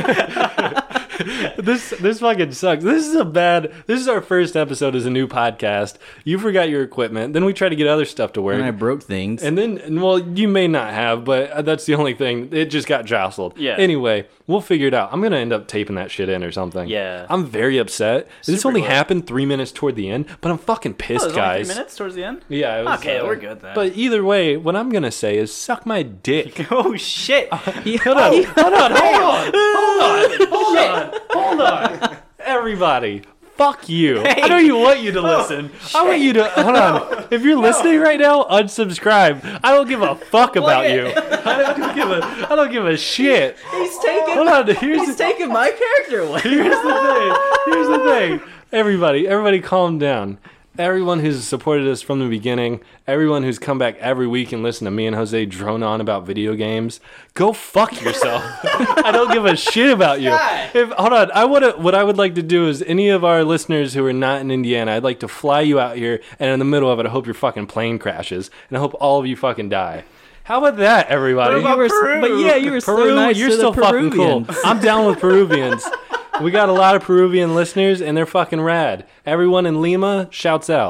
this this fucking sucks. This is a bad. This is our first episode as a new podcast. You forgot your equipment. Then we try to get other stuff to work. and I broke things. And then, and well, you may not have, but that's the only thing. It just got jostled. Yeah. Anyway, we'll figure it out. I'm gonna end up taping that shit in or something. Yeah. I'm very upset. this Super only glad. happened three minutes toward the end, but I'm fucking oh, pissed, there's guys. only three minutes towards the end. Yeah. It was, Okay, uh, we're good then. But either way, what I'm gonna say is suck my dick. oh shit! Hold on, hold on, hold on, hold on, hold on, hold on. Everybody, fuck you. I don't even want you to listen. I want you to, hold on. If you're listening right now, unsubscribe. I don't give a fuck about you. I don't give a, I don't give a shit. he's taking Hold on, here's the, taking my character away. here's the thing. Here's the thing. Everybody, everybody calm down. Everyone who's supported us from the beginning, everyone who's come back every week and listened to me and Jose drone on about video games, go fuck yourself. I don't give a shit about you. If, hold on, I would what I would like to do is any of our listeners who are not in Indiana, I'd like to fly you out here, and in the middle of it, I hope your fucking plane crashes, and I hope all of you fucking die. How about that, everybody? What about You were- Peru? But yeah, you were Peru, so nice you're to the still fucking cool. Peruvians. I'm down with Peruvians. We got a lot of Peruvian listeners, and they're fucking rad. Everyone in Lima shouts out.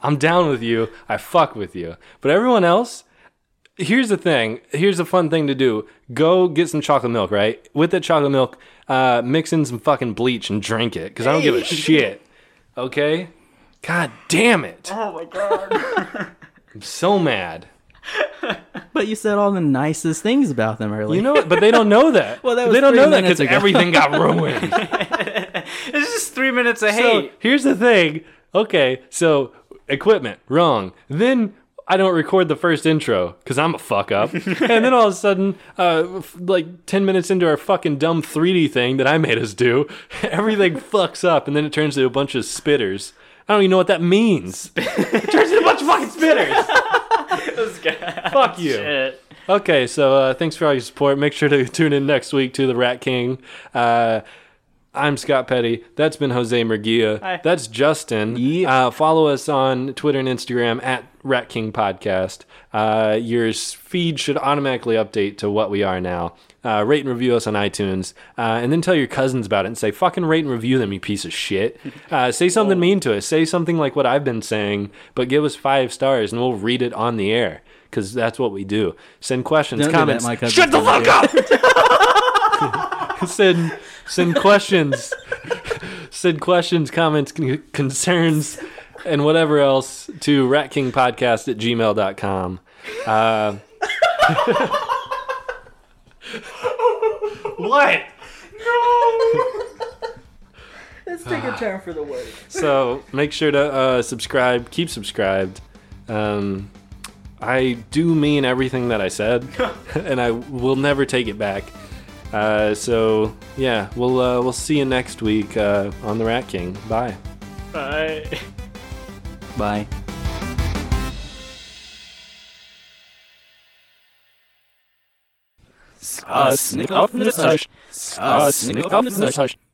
I'm down with you. I fuck with you. But everyone else, here's the thing. Here's a fun thing to do. Go get some chocolate milk, right? With that chocolate milk, uh, mix in some fucking bleach and drink it. Because I don't give a shit. Okay? God damn it. Oh my god. I'm so mad. But you said all the nicest things about them earlier. You know what? But they don't know that. Well, that was they don't three know that minutes because ago. everything got ruined. It's just three minutes of So hate. here's the thing. Okay, so equipment, wrong. Then I don't record the first intro because I'm a fuck up. And then all of a sudden, uh, f- like ten minutes into our fucking dumb three D thing that I made us do, everything fucks up and then it turns into a bunch of spitters. I don't even know what that means. It turns into a bunch of fucking spitters. Fuck you. Shit. Okay, so uh, thanks for all your support. Make sure to tune in next week to the Rat King. Uh, I'm Scott Petty. That's been Jose Murguia. Hi. That's Justin. Yeah. Uh, follow us on Twitter and Instagram at Rat King Podcast. Uh, your s- feed should automatically update to what we are now. Uh, rate and review us on iTunes. Uh, and then tell your cousins about it and say, fucking rate and review them, you piece of shit. Uh, say something mean to us. Say something like what I've been saying, but give us five stars and we'll read it on the air. Because that's what we do. Send questions, Don't do that, comments. my cousin's Shut the gonna fuck do up! send send questions, send questions, comments, con- concerns, and whatever else to ratkingpodcast at gmail dot com. Uh, what? Let's take a turn for the word. So make sure to uh, subscribe. Keep subscribed. Um, I do mean everything that I said, and I will never take it back. Uh, so yeah, we'll uh, we'll see you next week uh, on the Rat King. Bye. Bye. Bye. Uh, sneak off in the touch. Uh, sneak off in the touch.